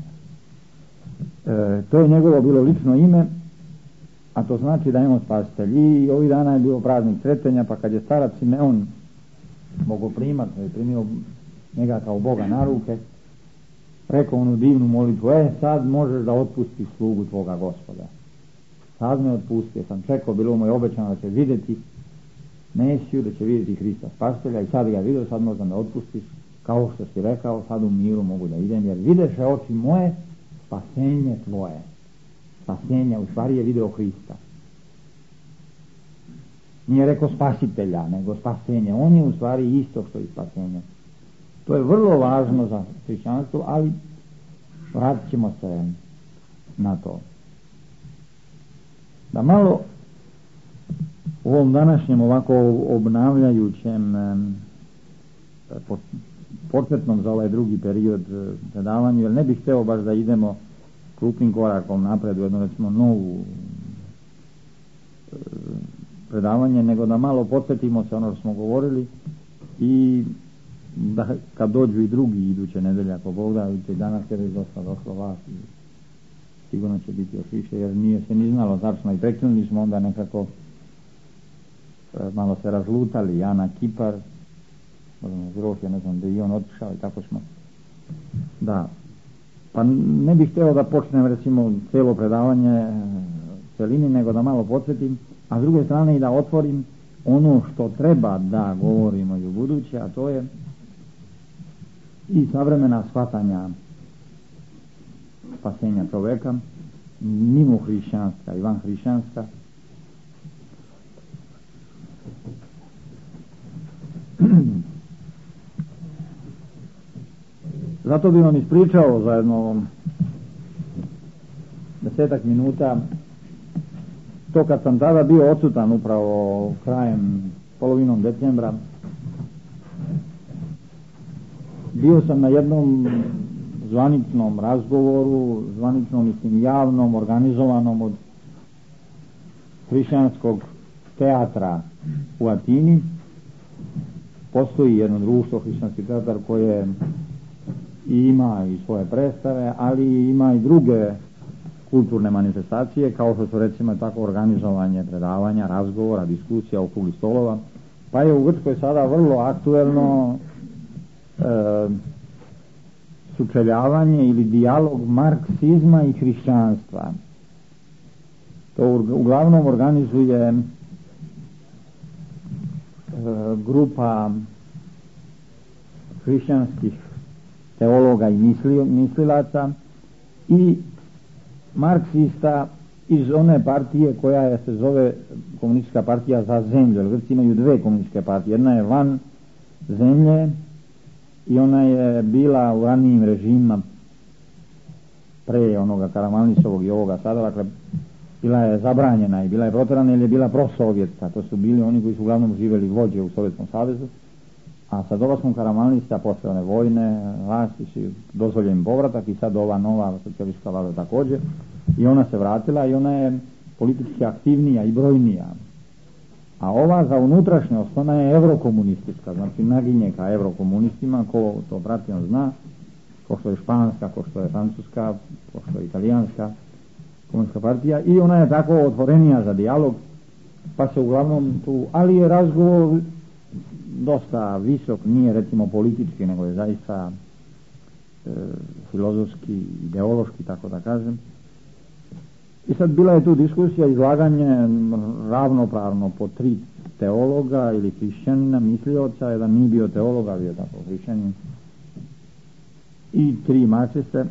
To je njegovo bilo lično ime, a to znači da imamo spasitelj. I ovih dana je bio praznik Sretenja, pa kad je starac Simeon bogoprimac, je primio njega kao Boga na ruke, rekao onu divnu molitvu: sad možeš da otpustiš slugu tvoga Gospoda. Sad me otpustio, sam čekao, bilo mu je obećano da će vidjeti Mesiju, da će vidjeti Hrista spasitelja, i sad ga vidio, sad možda me otpustiš, kao što si rekao, sad u miru mogu da idem, jer videše oči moje spasenje tvoje. Spasenje, u stvari je video Hrista. Nije rekao spasitelja, nego spasenje. On je u stvari isto što i spasenje. To je vrlo važno za hrišćanstvo, ali vratit ćemo se na to. Da malo u ovom današnjem ovako obnavljajućem početnom za ovaj drugi period predavanju, jer ne bih hteo baš da idemo krupnim korakom napred u jednu recimo novu predavanje, nego da malo podsjetimo se ono što smo govorili i da kad dođu i drugi iduće nedelje, ako Bog da, vidite, danas je već došlo vas i sigurno će biti još više, jer nije se ni znalo tačno i prekinuli smo onda nekako malo se razlutali, Jana Kipar, ja ne znam da i on otišao i tako smo. Da, pa ne bih htio da počnem recimo cijelo predavanje celini, nego da malo podsjetim, a s druge strane i da otvorim ono što treba da govorimo i u buduće, a to je i savremena shvatanja spasenja čoveka, mimo hrišćanska i van hrišćanska. Zato bi vam ispričao za jedno 10 minuta to kad sam tada bio odsutan upravo krajem, polovinom decembra. Bio sam na jednom zvaničnom razgovoru, zvaničnom, mislim javnom, organizovanom od hrišćanskog teatra u Atini. Postoji jedno društvo, hrišćanski teatar, koje ima i svoje predstave, ali ima i druge kulturne manifestacije, kao što su recimo tako organizovanje predavanja, razgovora, diskusija, okrugli stolova. Pa je u Grčkoj sada vrlo aktuelno sučeljavanje ili dijalog marksizma i hrišćanstva. To uglavnom organizuje grupa hrišćanskih teologa i mislilaca i marksista iz one partije koja se zove Komunistička partija za zemlju. Jer Grci imaju dve komunističke partije. Jedna je van zemlje i ona je bila u ranijim režimima pre onoga Karamanlisovog i ovoga sada, dakle bila je zabranjena i bila je protjerana ili je bila prosovjetska. To su bili oni koji su uglavnom živjeli vođe u Sovjetskom savezu, a sa dolaskom Karamanlista posle one vojne vlasti su dozvoljen povratak i sad ova nova socijalistička vlada također, i ona se vratila i ona je politički aktivnija i brojnija. A ova za unutrašnjost, ona je evrokomunistička, znači naginje ka evrokomunistima, ko to prati on zna, ko što je španska, ko što je francuska, ko što je italijanska komunistička partija, i ona je tako otvorenija za dijalog, pa se uglavnom tu, ali je razgovor dosta visok, nije recimo politički, nego je zaista filozofski, ideološki, tako da kažem. I sad bila je tu diskusija, izlaganje ravnopravno po 3 teologa ili hrišćanina, mislioca, jedan nije bio teolog, ali je tako hrišćanin, i 3 marksiste.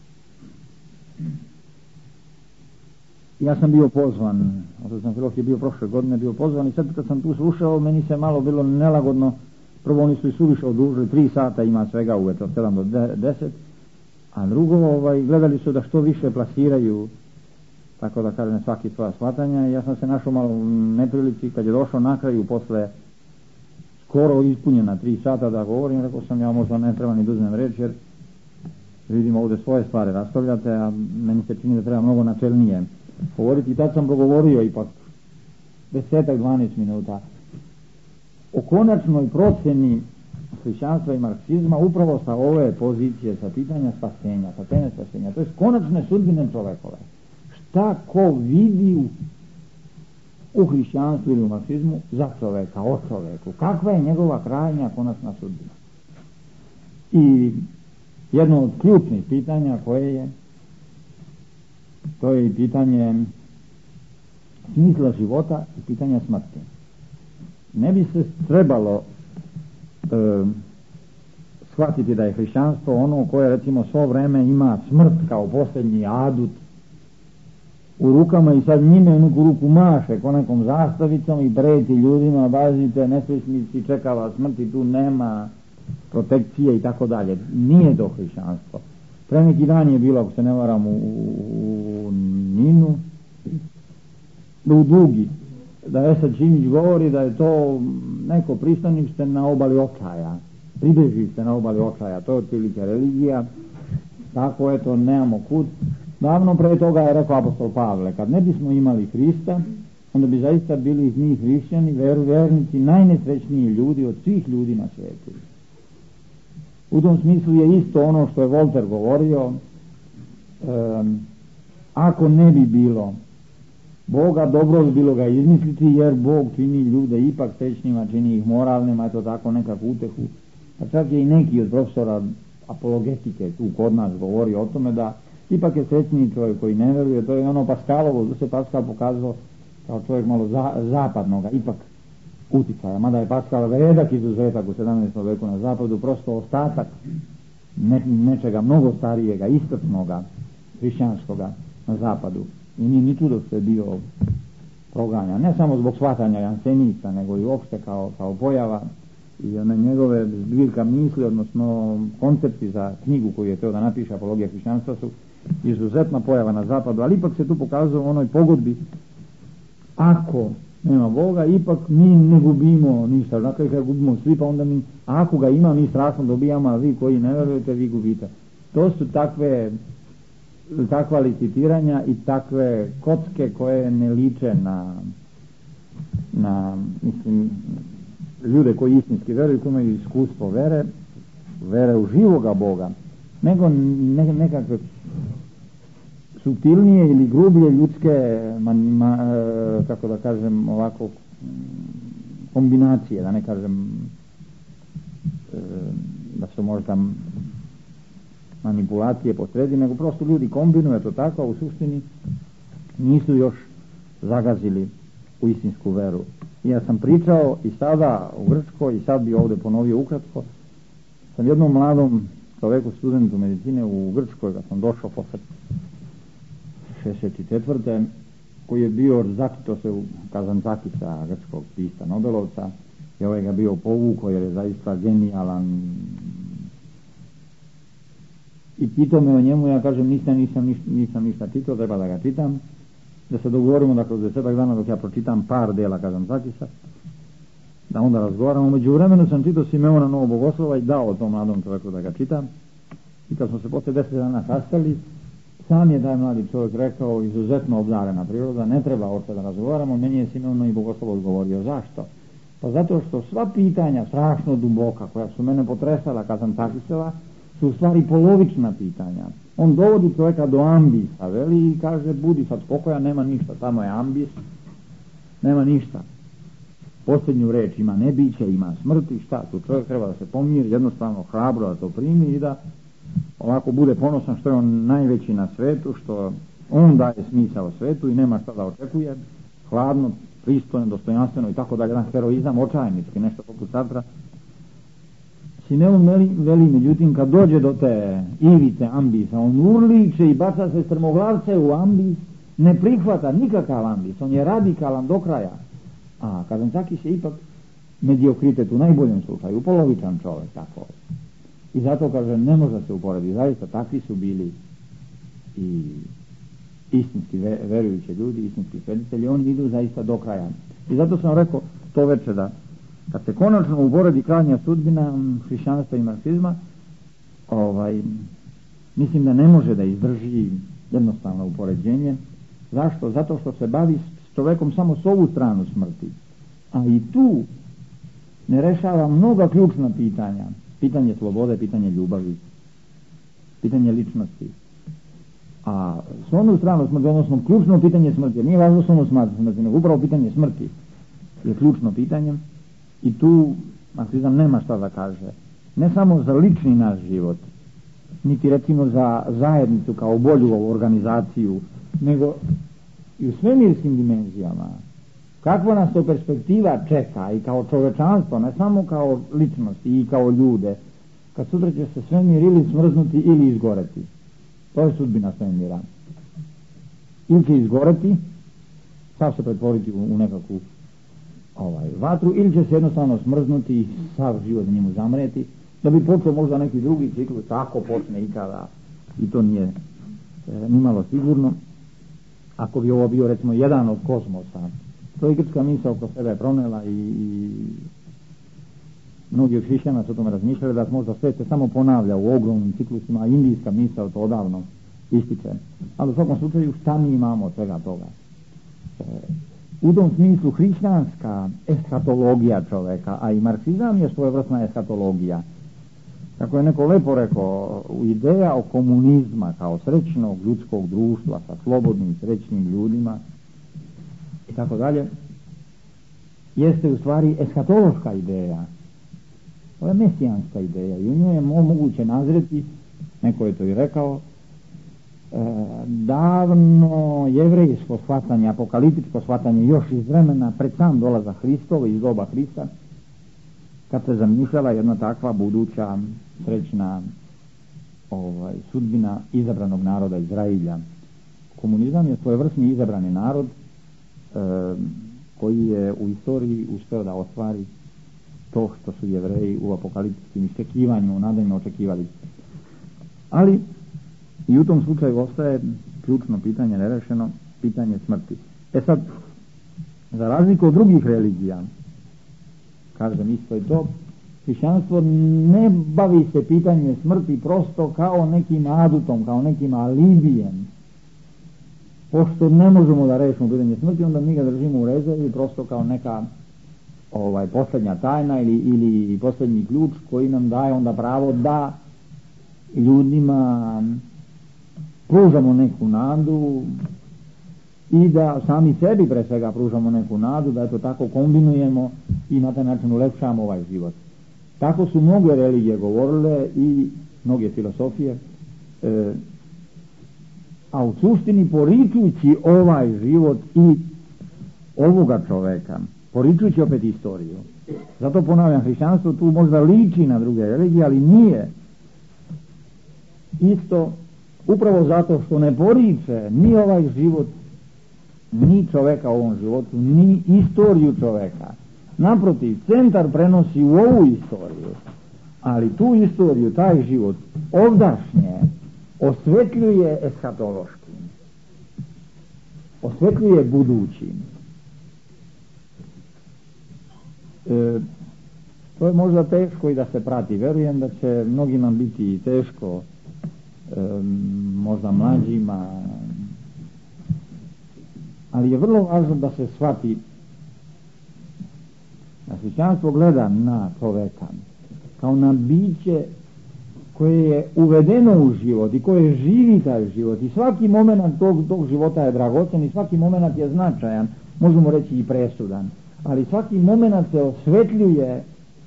Ja sam bio pozvan, odnosno sam Filok je bio prošle godine bio pozvan, i sad kad sam tu slušao, meni se malo bilo nelagodno. Prvo, oni su i suviše odužili, 3 sata ima svega uvjetno, 7 do 10, a drugo, gledali su da što više plasiraju, tako da kažem, svaki svoja shvatanja. I ja sam se našao malo u neprilici kad je došao na kraju posle skoro ispunjena 3 sata da govorim. Rekao sam, ja možda ne treba ni da uzmem reč, jer vidim ovdje svoje stvari raspravljate, a meni se čini da treba mnogo načelnije govoriti. I tad sam progovorio ipak 10-12 minuta. o konačnoj procjeni hrišćanstva i marksizma upravo sa ove pozicije, sa pitanja spasenja, sa teme spasenja, to je konačne sudbine čovekove. Šta ko vidi u hrišćanstvu ili u marksizmu za čoveka, o čoveku, kakva je njegova krajnja konačna sudbina. I jedno od ključnih pitanja koje je, to je i pitanje smisla života i pitanja smrti. Ne bi se trebalo shvatiti da je hrišćanstvo ono koje recimo svo vreme ima smrt kao posljednji adut u rukama i sad njime u neku ruku maše ko nekom zastavicom i preti ljudima, bazite, nesrećnici, čeka vas smrt i tu nema protekcije i tako dalje. Nije to hrišćanstvo. Pre neki dan je bilo, ako se ne varam, u Ninu, u Dugi, da Esad Šimić govori da je to neko pristanište na obali očaja, pribežište na obali očaja, to je otprilike religija, tako eto, nemamo kud. Davno pre toga je rekao apostol Pavle, kad ne bismo imali Hrista, onda bi zaista bili mi hrišćani, vernici, najnesrećniji ljudi od svih ljudi na svijetu. U tom smislu je isto ono što je Volter govorio, ako ne bi bilo Boga, dobro bi bilo ga izmisliti, jer Bog čini ljude ipak srećnima, čini ih moralnima, eto tako nekakvu utehu. Pa čak je i neki od profesora apologetike tu kod nas govori o tome da ipak je srećniji čovjek koji ne veruje. To je ono Paskalovo, da se Paskal pokazao kao čovjek malo zapadnoga, ipak uticaja, mada je Paskal redak izuzetak u 17. veku na zapadu, prosto ostatak nečega mnogo starijega, istočnoga, hrišćanskoga na zapadu. I nije ni čudo što je bio proganja, ne samo zbog shvatanja jansenista, nego i uopšte kao pojava i one njegove zbirka misli, odnosno koncepti za knjigu koju je teo da napiše Apologija hrišćanstva su izuzetna pojava na zapadu, ali ipak se tu pokazuje u onoj pogodbi, ako nema Boga, ipak mi ne gubimo ništa, dakle kad gubimo svi, pa onda mi, ako ga ima, mi strašno dobijamo, a vi koji ne verujete, vi gubite. To su takva licitiranja i takve kocke koje ne liče na mislim, ljude koji istinski veruju, koji imaju iskustvo vere u živoga Boga, nego nekakve suptilnije ili grublje ljudske kako da kažem ovako kombinacije, da ne kažem da su možda manipulacije po sredi, nego prosto ljudi kombinuju to tako, a u suštini nisu još zagazili u istinsku veru. I ja sam pričao i sada u Grčkoj, i sad bi ovdje ponovio ukratko, sam jednom mladom čoveku, studentu medicine u Grčkoj, kad sam došao posle 64. koji je bio zakito se u Kazantzakisa, grčkog pisa Nobelovca, i ovaj ga bio povukao jer je zaista genijalan. I pitao me o njemu, ja kažem nisam ništa čitao, treba da ga čitam, da se dogovorimo da kroz 10 dana dok ja pročitam par dela Kazantzakisa, da onda razgovaramo. Među vremenu sam čitao Simeona Novog Bogoslova i dao tom mladom čovjeku da ga čitam. I kad smo se posle 10 dana sastali, sam je taj mladi čovjek rekao, izuzetno obdarena priroda, ne treba uopšte da razgovaramo. Meni je Simeon Novi Bogoslov odgovorio. Zašto? Pa zato što sva pitanja strašno duboka koja su mene potresala Kazantzakisova su u stvari polovična pitanja. On dovodi čovjeka do ambisa, veli, i kaže budi sad spokojan, nema ništa, samo je ambis, nema ništa. Posljednju reč ima nebiće, ima smrt i šta, tu čovjek treba da se pomiri, jednostavno hrabro da to primi i da ovako bude ponosan što je on najveći na svetu, što on daje smisao svetu i nema šta da očekuje, hladno, pristojno, dostojanstveno i tako dalje, jedan heroizam očajnički, nešto poput Sartra. Simeon veli, međutim, kad dođe do te ivice ambisa, on urliče i baca se strmoglavce u ambis, ne prihvata nikakav ambis, on je radikalan do kraja. A Kazantzakis je ipak mediokritet u najboljem slučaju, polovičan čovjek, tako. I zato kaže, ne može se uporediti, zaista takvi su bili i istinski verujući ljudi, istinski sveditelji, oni idu zaista do kraja. I zato sam rekao to večer da kad se konačno uporedi krajnja sudbina hrišćanstva i marksizma, mislim da ne može da izdrži jednostavno upoređenje. Zašto? Zato što se bavi s čovekom samo s ovu stranu smrti. A i tu ne rešava mnoga ključna pitanja. Pitanje slobode, pitanje ljubavi, pitanje ličnosti. A s onu stranu smrti, odnosno ključno pitanje smrti, nije važno s onu smrti, nego upravo pitanje smrti je ključno pitanje i tu marksizam nema šta da kaže. Ne samo za lični naš život, niti recimo za zajednicu kao bolju organizaciju, nego i u svemirskim dimenzijama. Kakva nas to perspektiva čeka i kao čovečanstvo, ne samo kao ličnosti i kao ljude, kad sutra će se svemir ili smrznuti ili izgoreti. To je sudbina svemira. Ili će izgoreti, sav se pretvoriti u nekakvu vatru, ili će se jednostavno smrznuti i sav život njemu zamreti, da bi počeo možda neki drugi ciklus, tako počne ikada, i to nije nimalo sigurno. Ako bi ovo bio recimo jedan od kozmosa, to je grčka misao oko sebe pronela i mnogi od hrišćana su o tome razmišljali, da možda sve se samo ponavlja u ogromnim ciklusima, a indijska misao to odavno ističe. Ali u svakom slučaju šta mi imamo od svega toga? U tom smislu hrišćanska eshatologija čoveka, a i marksizam je svojevrsna eshatologija. Kako je neko lepo rekao, ideja o komunizma kao srećnog ljudskog društva sa slobodnim, srećnim ljudima i tako dalje, jeste u stvari eshatološka ideja. To je mesijanska ideja i u njoj je moguće nazreti, neko je to i rekao, davno jevrejsko shvatanje, apokaliptičko shvatanje još iz vremena pred sam dolazak Hristova, iz doba Hrista, kad se zamišljala jedna takva buduća srećna sudbina izabranog naroda Izrailja. Komunizam je svojevrsni izabrani narod koji je u istoriji uspeo da ostvari to što su Jevreji u apokaliptičkim iščekivanjima, u nadanjima očekivali. Ali i u tom slučaju ostaje ključno pitanje nerešeno, pitanje smrti. Sad, za razliku od drugih religija, kažem isto i to, hrišćanstvo ne bavi se pitanjem smrti prosto kao nekim adutom, kao nekim alibijem. Pošto ne možemo da rešimo pitanje smrti, onda mi ga držimo u rezervi prosto kao neka posljednja tajna ili posljednji ključ koji nam daje onda pravo da ljudima pružamo neku nadu i da sami sebi pre svega pružamo neku nadu, da to tako kombinujemo i na taj način ulepšamo ovaj život. Tako su mnoge religije govorile i mnoge filosofije, a u suštini poričujući ovaj život i ovoga čoveka, poričujući opet istoriju. Zato ponavljam, hrišćanstvo tu možda liči na druge religije, ali nije isto, upravo zato što ne poriče ni ovaj život, ni čoveka u ovom životu, ni istoriju čoveka. Naprotiv, centar prenosi u ovu istoriju, ali tu istoriju, taj život ovdašnje osvetljuje eshatološkim, osvetljuje budućim. To je možda teško i da se prati. Verujem da će mnogima biti teško, možda mlađima, ali je vrlo važno da se shvati da hrišćanstvo gleda na čoveka kao na biće koje je uvedeno u život i koje živi taj život i svaki moment tog života je dragocen i svaki moment je značajan, možemo reći i presudan, ali svaki moment se osvetljuje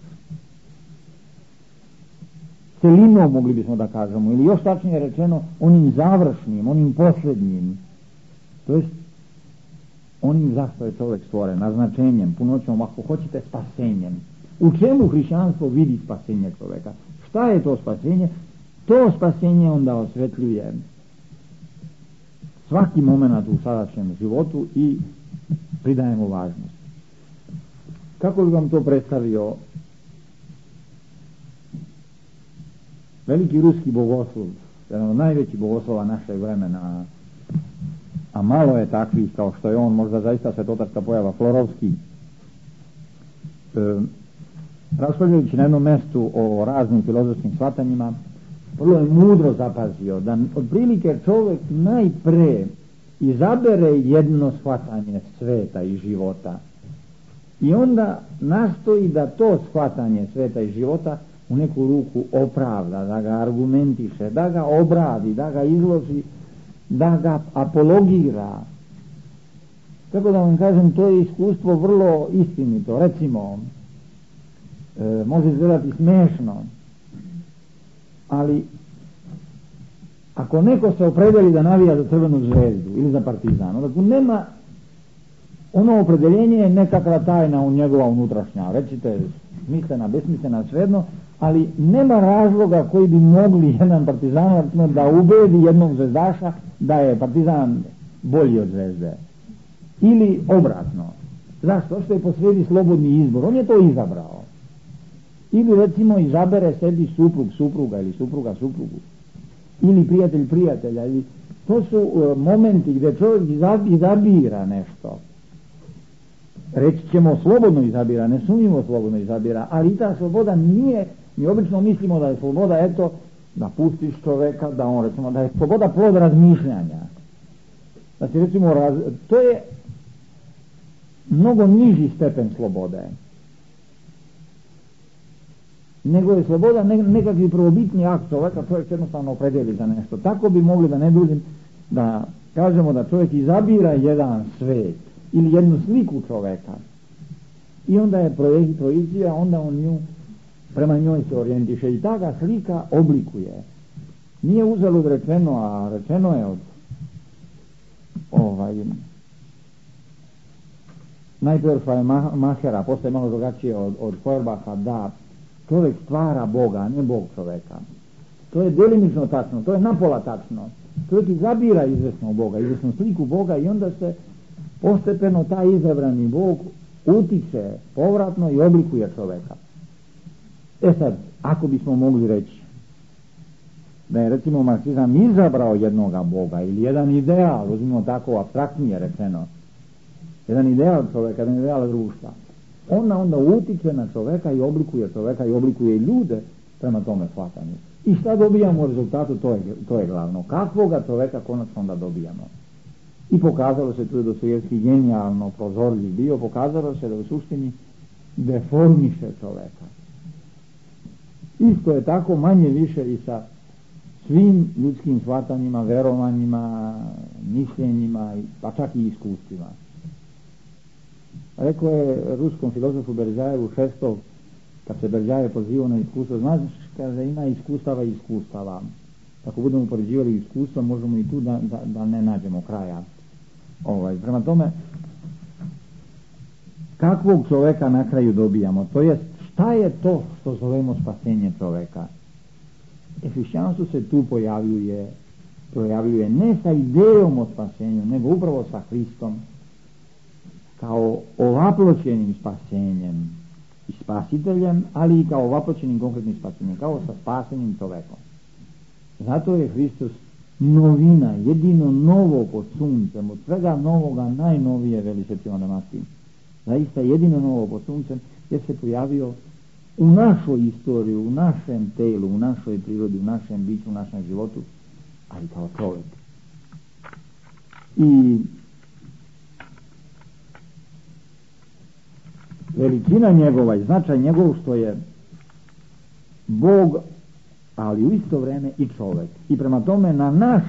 celinom, mogli bismo da kažemo, ili još tačnije rečeno onim završnim, onim posljednjim, to jest onim zašto je čovjek stvoren, naznačenjem, punoćom, ako hoćete, spasenjem. U čemu hrišćanstvo vidi spasenje čovjeka? Šta je to spasenje? To spasenje onda osvetljuje svaki moment u sadašnjem životu i pridajemo važnost. Kako bi vam to predstavio? Veliki ruski bogoslov, jedan od najvećih bogoslova našeg vremena, a malo je takvih kao što je on, možda zaista svetotarska pojava, Florovski, raspravljajući na jednom mjestu o raznim filozofskim shvatanjima, vrlo je mudro zapazio da otprilike čovjek najpre izabere jedno shvatanje sveta i života I onda nastoji da to shvatanje sveta i života u neku ruku opravda, da ga argumentiše, da ga obradi, da ga izloži, da ga apologira. Kako da vam kažem, to je iskustvo vrlo istinito. Recimo, može izgledati smiješno, ali ako neko se opredeli da navija za Crvenu zvezdu ili za Partizan, onda tu nema, ono opredeljenje je nekakva tajna u njegova unutrašnja, recite smislena, besmislena, svejedno, ali nema razloga koji bi mogli jedan Partizan da ubedi jednog zvezdaša da je Partizan bolji od Zvezde. Ili obratno. Zašto? Što je posrijedi slobodni izbor. On je to izabrao. Ili recimo izabere sebi supruga ili supruga suprugu. Ili prijatelj prijatelja. Ili... To su momenti gdje čovjek izabira nešto. Reći ćemo slobodno izabira, ne sumnjivo slobodno izabira, ali ta sloboda nije, mi obično mislimo da je sloboda, eto, da pustiš čovjeka, da on recimo, da je sloboda plod razmišljanja. Da si recimo, to je mnogo niži stepen slobode. Nego je sloboda nekakvi prvobitni akt čovjeka, čovjek jednostavno opredeli za nešto. Tako bi mogli, da ne dužim, da kažemo da čovjek izabira jedan svet ili jednu sliku čovjeka i onda je projekcija, onda on nju, prema njoj se orijentiše i ta ga slika oblikuje. Nije uzalud rečeno, a rečeno je od najprije Mahera, postoje malo drugačije od Feuerbacha, da čovjek stvara Boga, a ne Bog čovjeka. To je delimično tačno, to je napola tačno. Čovjek izabira izvesnog Boga, izvesnu sliku Boga i onda se postepeno taj izabrani Bog utiče povratno i oblikuje čovjeka. Sad, ako bismo mogli reći da je recimo marksizam izabrao jednoga Boga ili jedan ideal, uzmimo tako apstraktnije rečeno, jedan ideal čovjeka, jedan ideal društva, onda utiče na čovjeka i oblikuje čovjeka i oblikuje ljude prema tome shvatanju. I šta dobijamo u rezultatu, to je glavno. Kakvoga čovjeka konačno onda dobijamo? I pokazalo se, tu je Dostojevski genijalno prozorljiv bio, pokazalo se da u suštini deformiše čovjeka. Isto je tako manje više i sa svim ljudskim shvatanjima, verovanjima, mišljenjima, pa čak i iskustvima. Rekao je ruskom filozofu Beržajevu Šestov, kad se Beržajev pozivao na iskustvo, znaš, kaže, ima iskustava i iskustava. Ako budemo upoređivali iskustva, možemo i tu da ne nađemo kraja. Prema tome, kakvog čovjeka na kraju dobijamo? To jest, šta je to što zovemo spasenje čovjeka? Hrišćanstvo se tu projavljuje ne sa idejom o spasenju, nego upravo sa Hristom, kao ovaploćenim spasenjem i spasiteljem, ali i kao ovaploćenim konkretnim spasenjem, kao sa spasenjem čovjekom. Zato je Hristos novina, jedino novo pod suncem, od svega novoga najnovije, veli Sveti Ivan Damaskin. Zaista jedino novo pod suncem je se pojavio u našoj istoriji, u našem telu, u našoj prirodi, u našem biću, u našem životu, ali kao čovjek. I veličina njegova i značaj njegov što je Bog, ali u isto vrijeme i čovjek. I prema tome na naš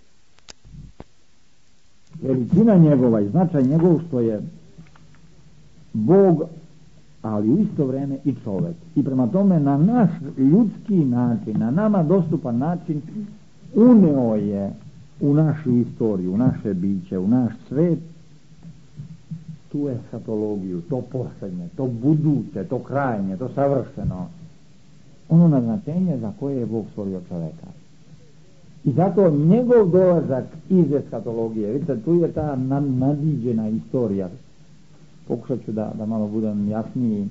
veličina njegova i značaj njegov što je Bog, ali u isto vrijeme i čovjek. I prema tome na naš ljudski način, na nama dostupan način uneo je u našu istoriju, u naše biće, u naš svet tu eskatologiju, to posljednje, to buduće, to krajnje, to savršeno, ono naznačenje za koje je Bog stvorio čovjeka. I zato njegov dolazak iz eskatologije, vidite, tu je ta nadiđena istorija. Pokušat ću da malo budem jasniji.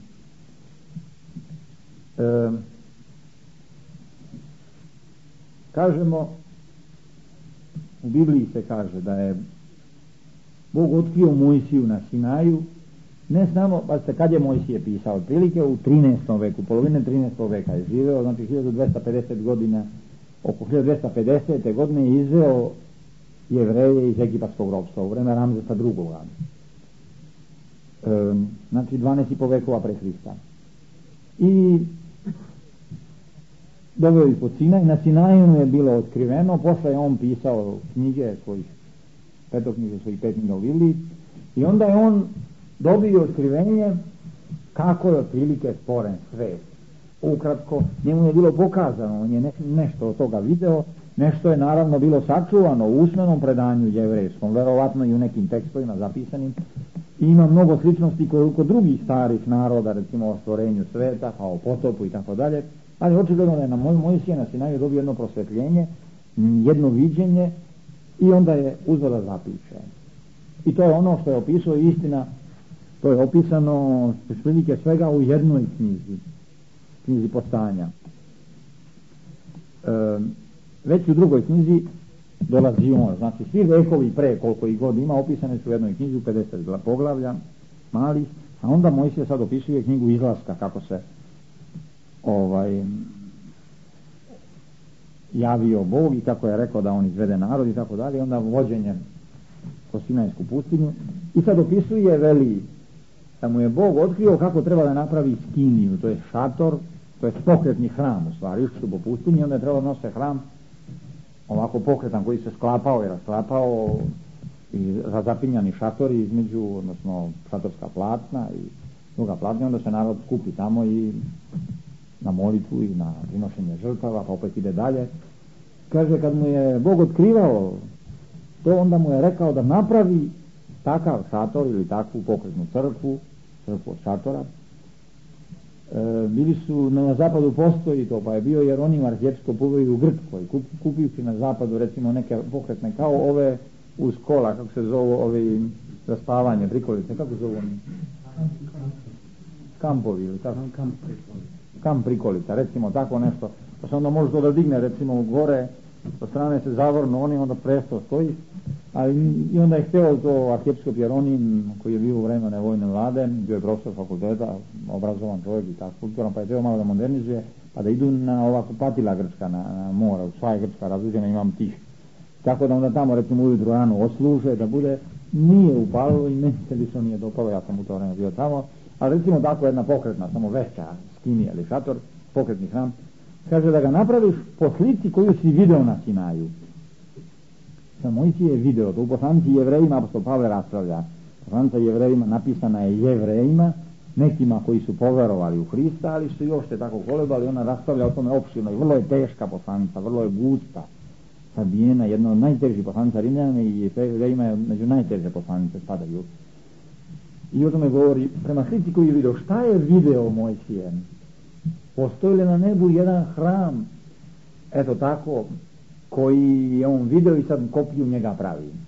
Kažemo, u Bibliji se kaže da je Bog otkrio Mojsiju na Sinaju, ne samo, pa ste kad je Mojsije pisao, otprilike u 13. veku, polovine 13. veka je živeo, znači 1250 godina, oko 1250. godine je izveo Jevreje iz egipatskog ropstva u vreme Ramzesa II. znači 12,5 vekova pre Hrista. I doveo ih pod Sinaj, na Sinaju mu je bilo otkriveno, posle je on pisao knjige svojih petoknjige, svojih 5 knjiga u Bibliji, i onda je on dobio otkrivenje kako je otprilike stvoren svet. Ukratko, njemu je bilo pokazano, on je nešto od toga video, nešto je naravno bilo sačuvano u usmenom predanju jevrejskom, verovatno i u nekim tekstovima zapisanim. I ima mnogo sličnosti kod drugih starih naroda, recimo o stvorenju sveta, pa o potopu i tako dalje, ali očigledno je na Mojsije na Sinaju dobio jedno prosvetljenje, jedno viđenje, i onda je uzeo da zapiše. I to je ono što je opisao, istina, to je opisano prilike svega u jednoj knjizi Postanja. Već u drugoj knjizi dolazi on, znači svi vekovi pre koliko ih god ima opisane su u jednoj knjizi u 50 poglavlja malih, a onda Mojsije sad opisuje knjigu Izlaska, kako se javio Bog i kako je rekao da on izvede narod i tako dalje, onda vođenje po Sinajsku pustinju, i sad opisuje, veli, da mu je Bog otkrio kako treba da napravi skiniju, to je šator, to je pokretni hram, u stvari, išli su po pustinji, onda je trebalo nose hram ovako pokretan koji se sklapao i rasklapao, i razapinjani šatori između, odnosno šatorska platna i druga platna, onda se narod skupi tamo i na molitvu i na prinošenje žrtava, pa opet ide dalje. Kaže, kad mu je Bog otkrivao to, onda mu je rekao da napravi takav šator ili takvu pokretnu crkvu od šatora. Bili su na zapadu, postoji to, pa je bio Jeronim arhijepskop u Grčkoj, kupijući na zapadu recimo neke pokretne kao ove uz kola, kako se zovu ovi za spavanje, prikolice, kako zovu oni? Kampovi ili tako? Kamp prikolica, recimo tako nešto, pa se onda može to da digne recimo gore, sa strane se zavrnu oni, onda presto stoji, i onda je htio to arhijepskop Jeronim, koji je bio u vremene vojne vlade, bio je profesor fakulteta, obrazovan čovjek i tako kulturan, pa je htio malo da modernizuje, pa da idu na ovako patila grčka, na mora, sva je Grčka različena, imam tih, tako da onda tamo recimo ujutru rano osluže, da bude, nije upalo i meni se više nije dopalo, ja sam u to vreme bio tamo, ali recimo tako jedna pokretna, samo veća skinija ili šator, pokretni hram, kaže da ga napraviš po slici koju si video na Sinaju. Mojsije je video, to u poslanici Jevrejima apostol Pavle raspravlja. Poslanica Jevrejima napisana je Jevrejima, nekima koji su poverovali u Hrista, ali su još te tako kolebali, ona raspravlja o tome opširno i vrlo je teška poslanica, vrlo je gusta, sabijena, jedna od najtežih poslanica Rimljana, i Jevrejima je među najteže poslanice spadaju. I o tome govori, prema slici koju je video, šta je video Mojsije? Postoji li na nebu jedan hram, eto tako, koji je on video i sad kopiju njega pravi.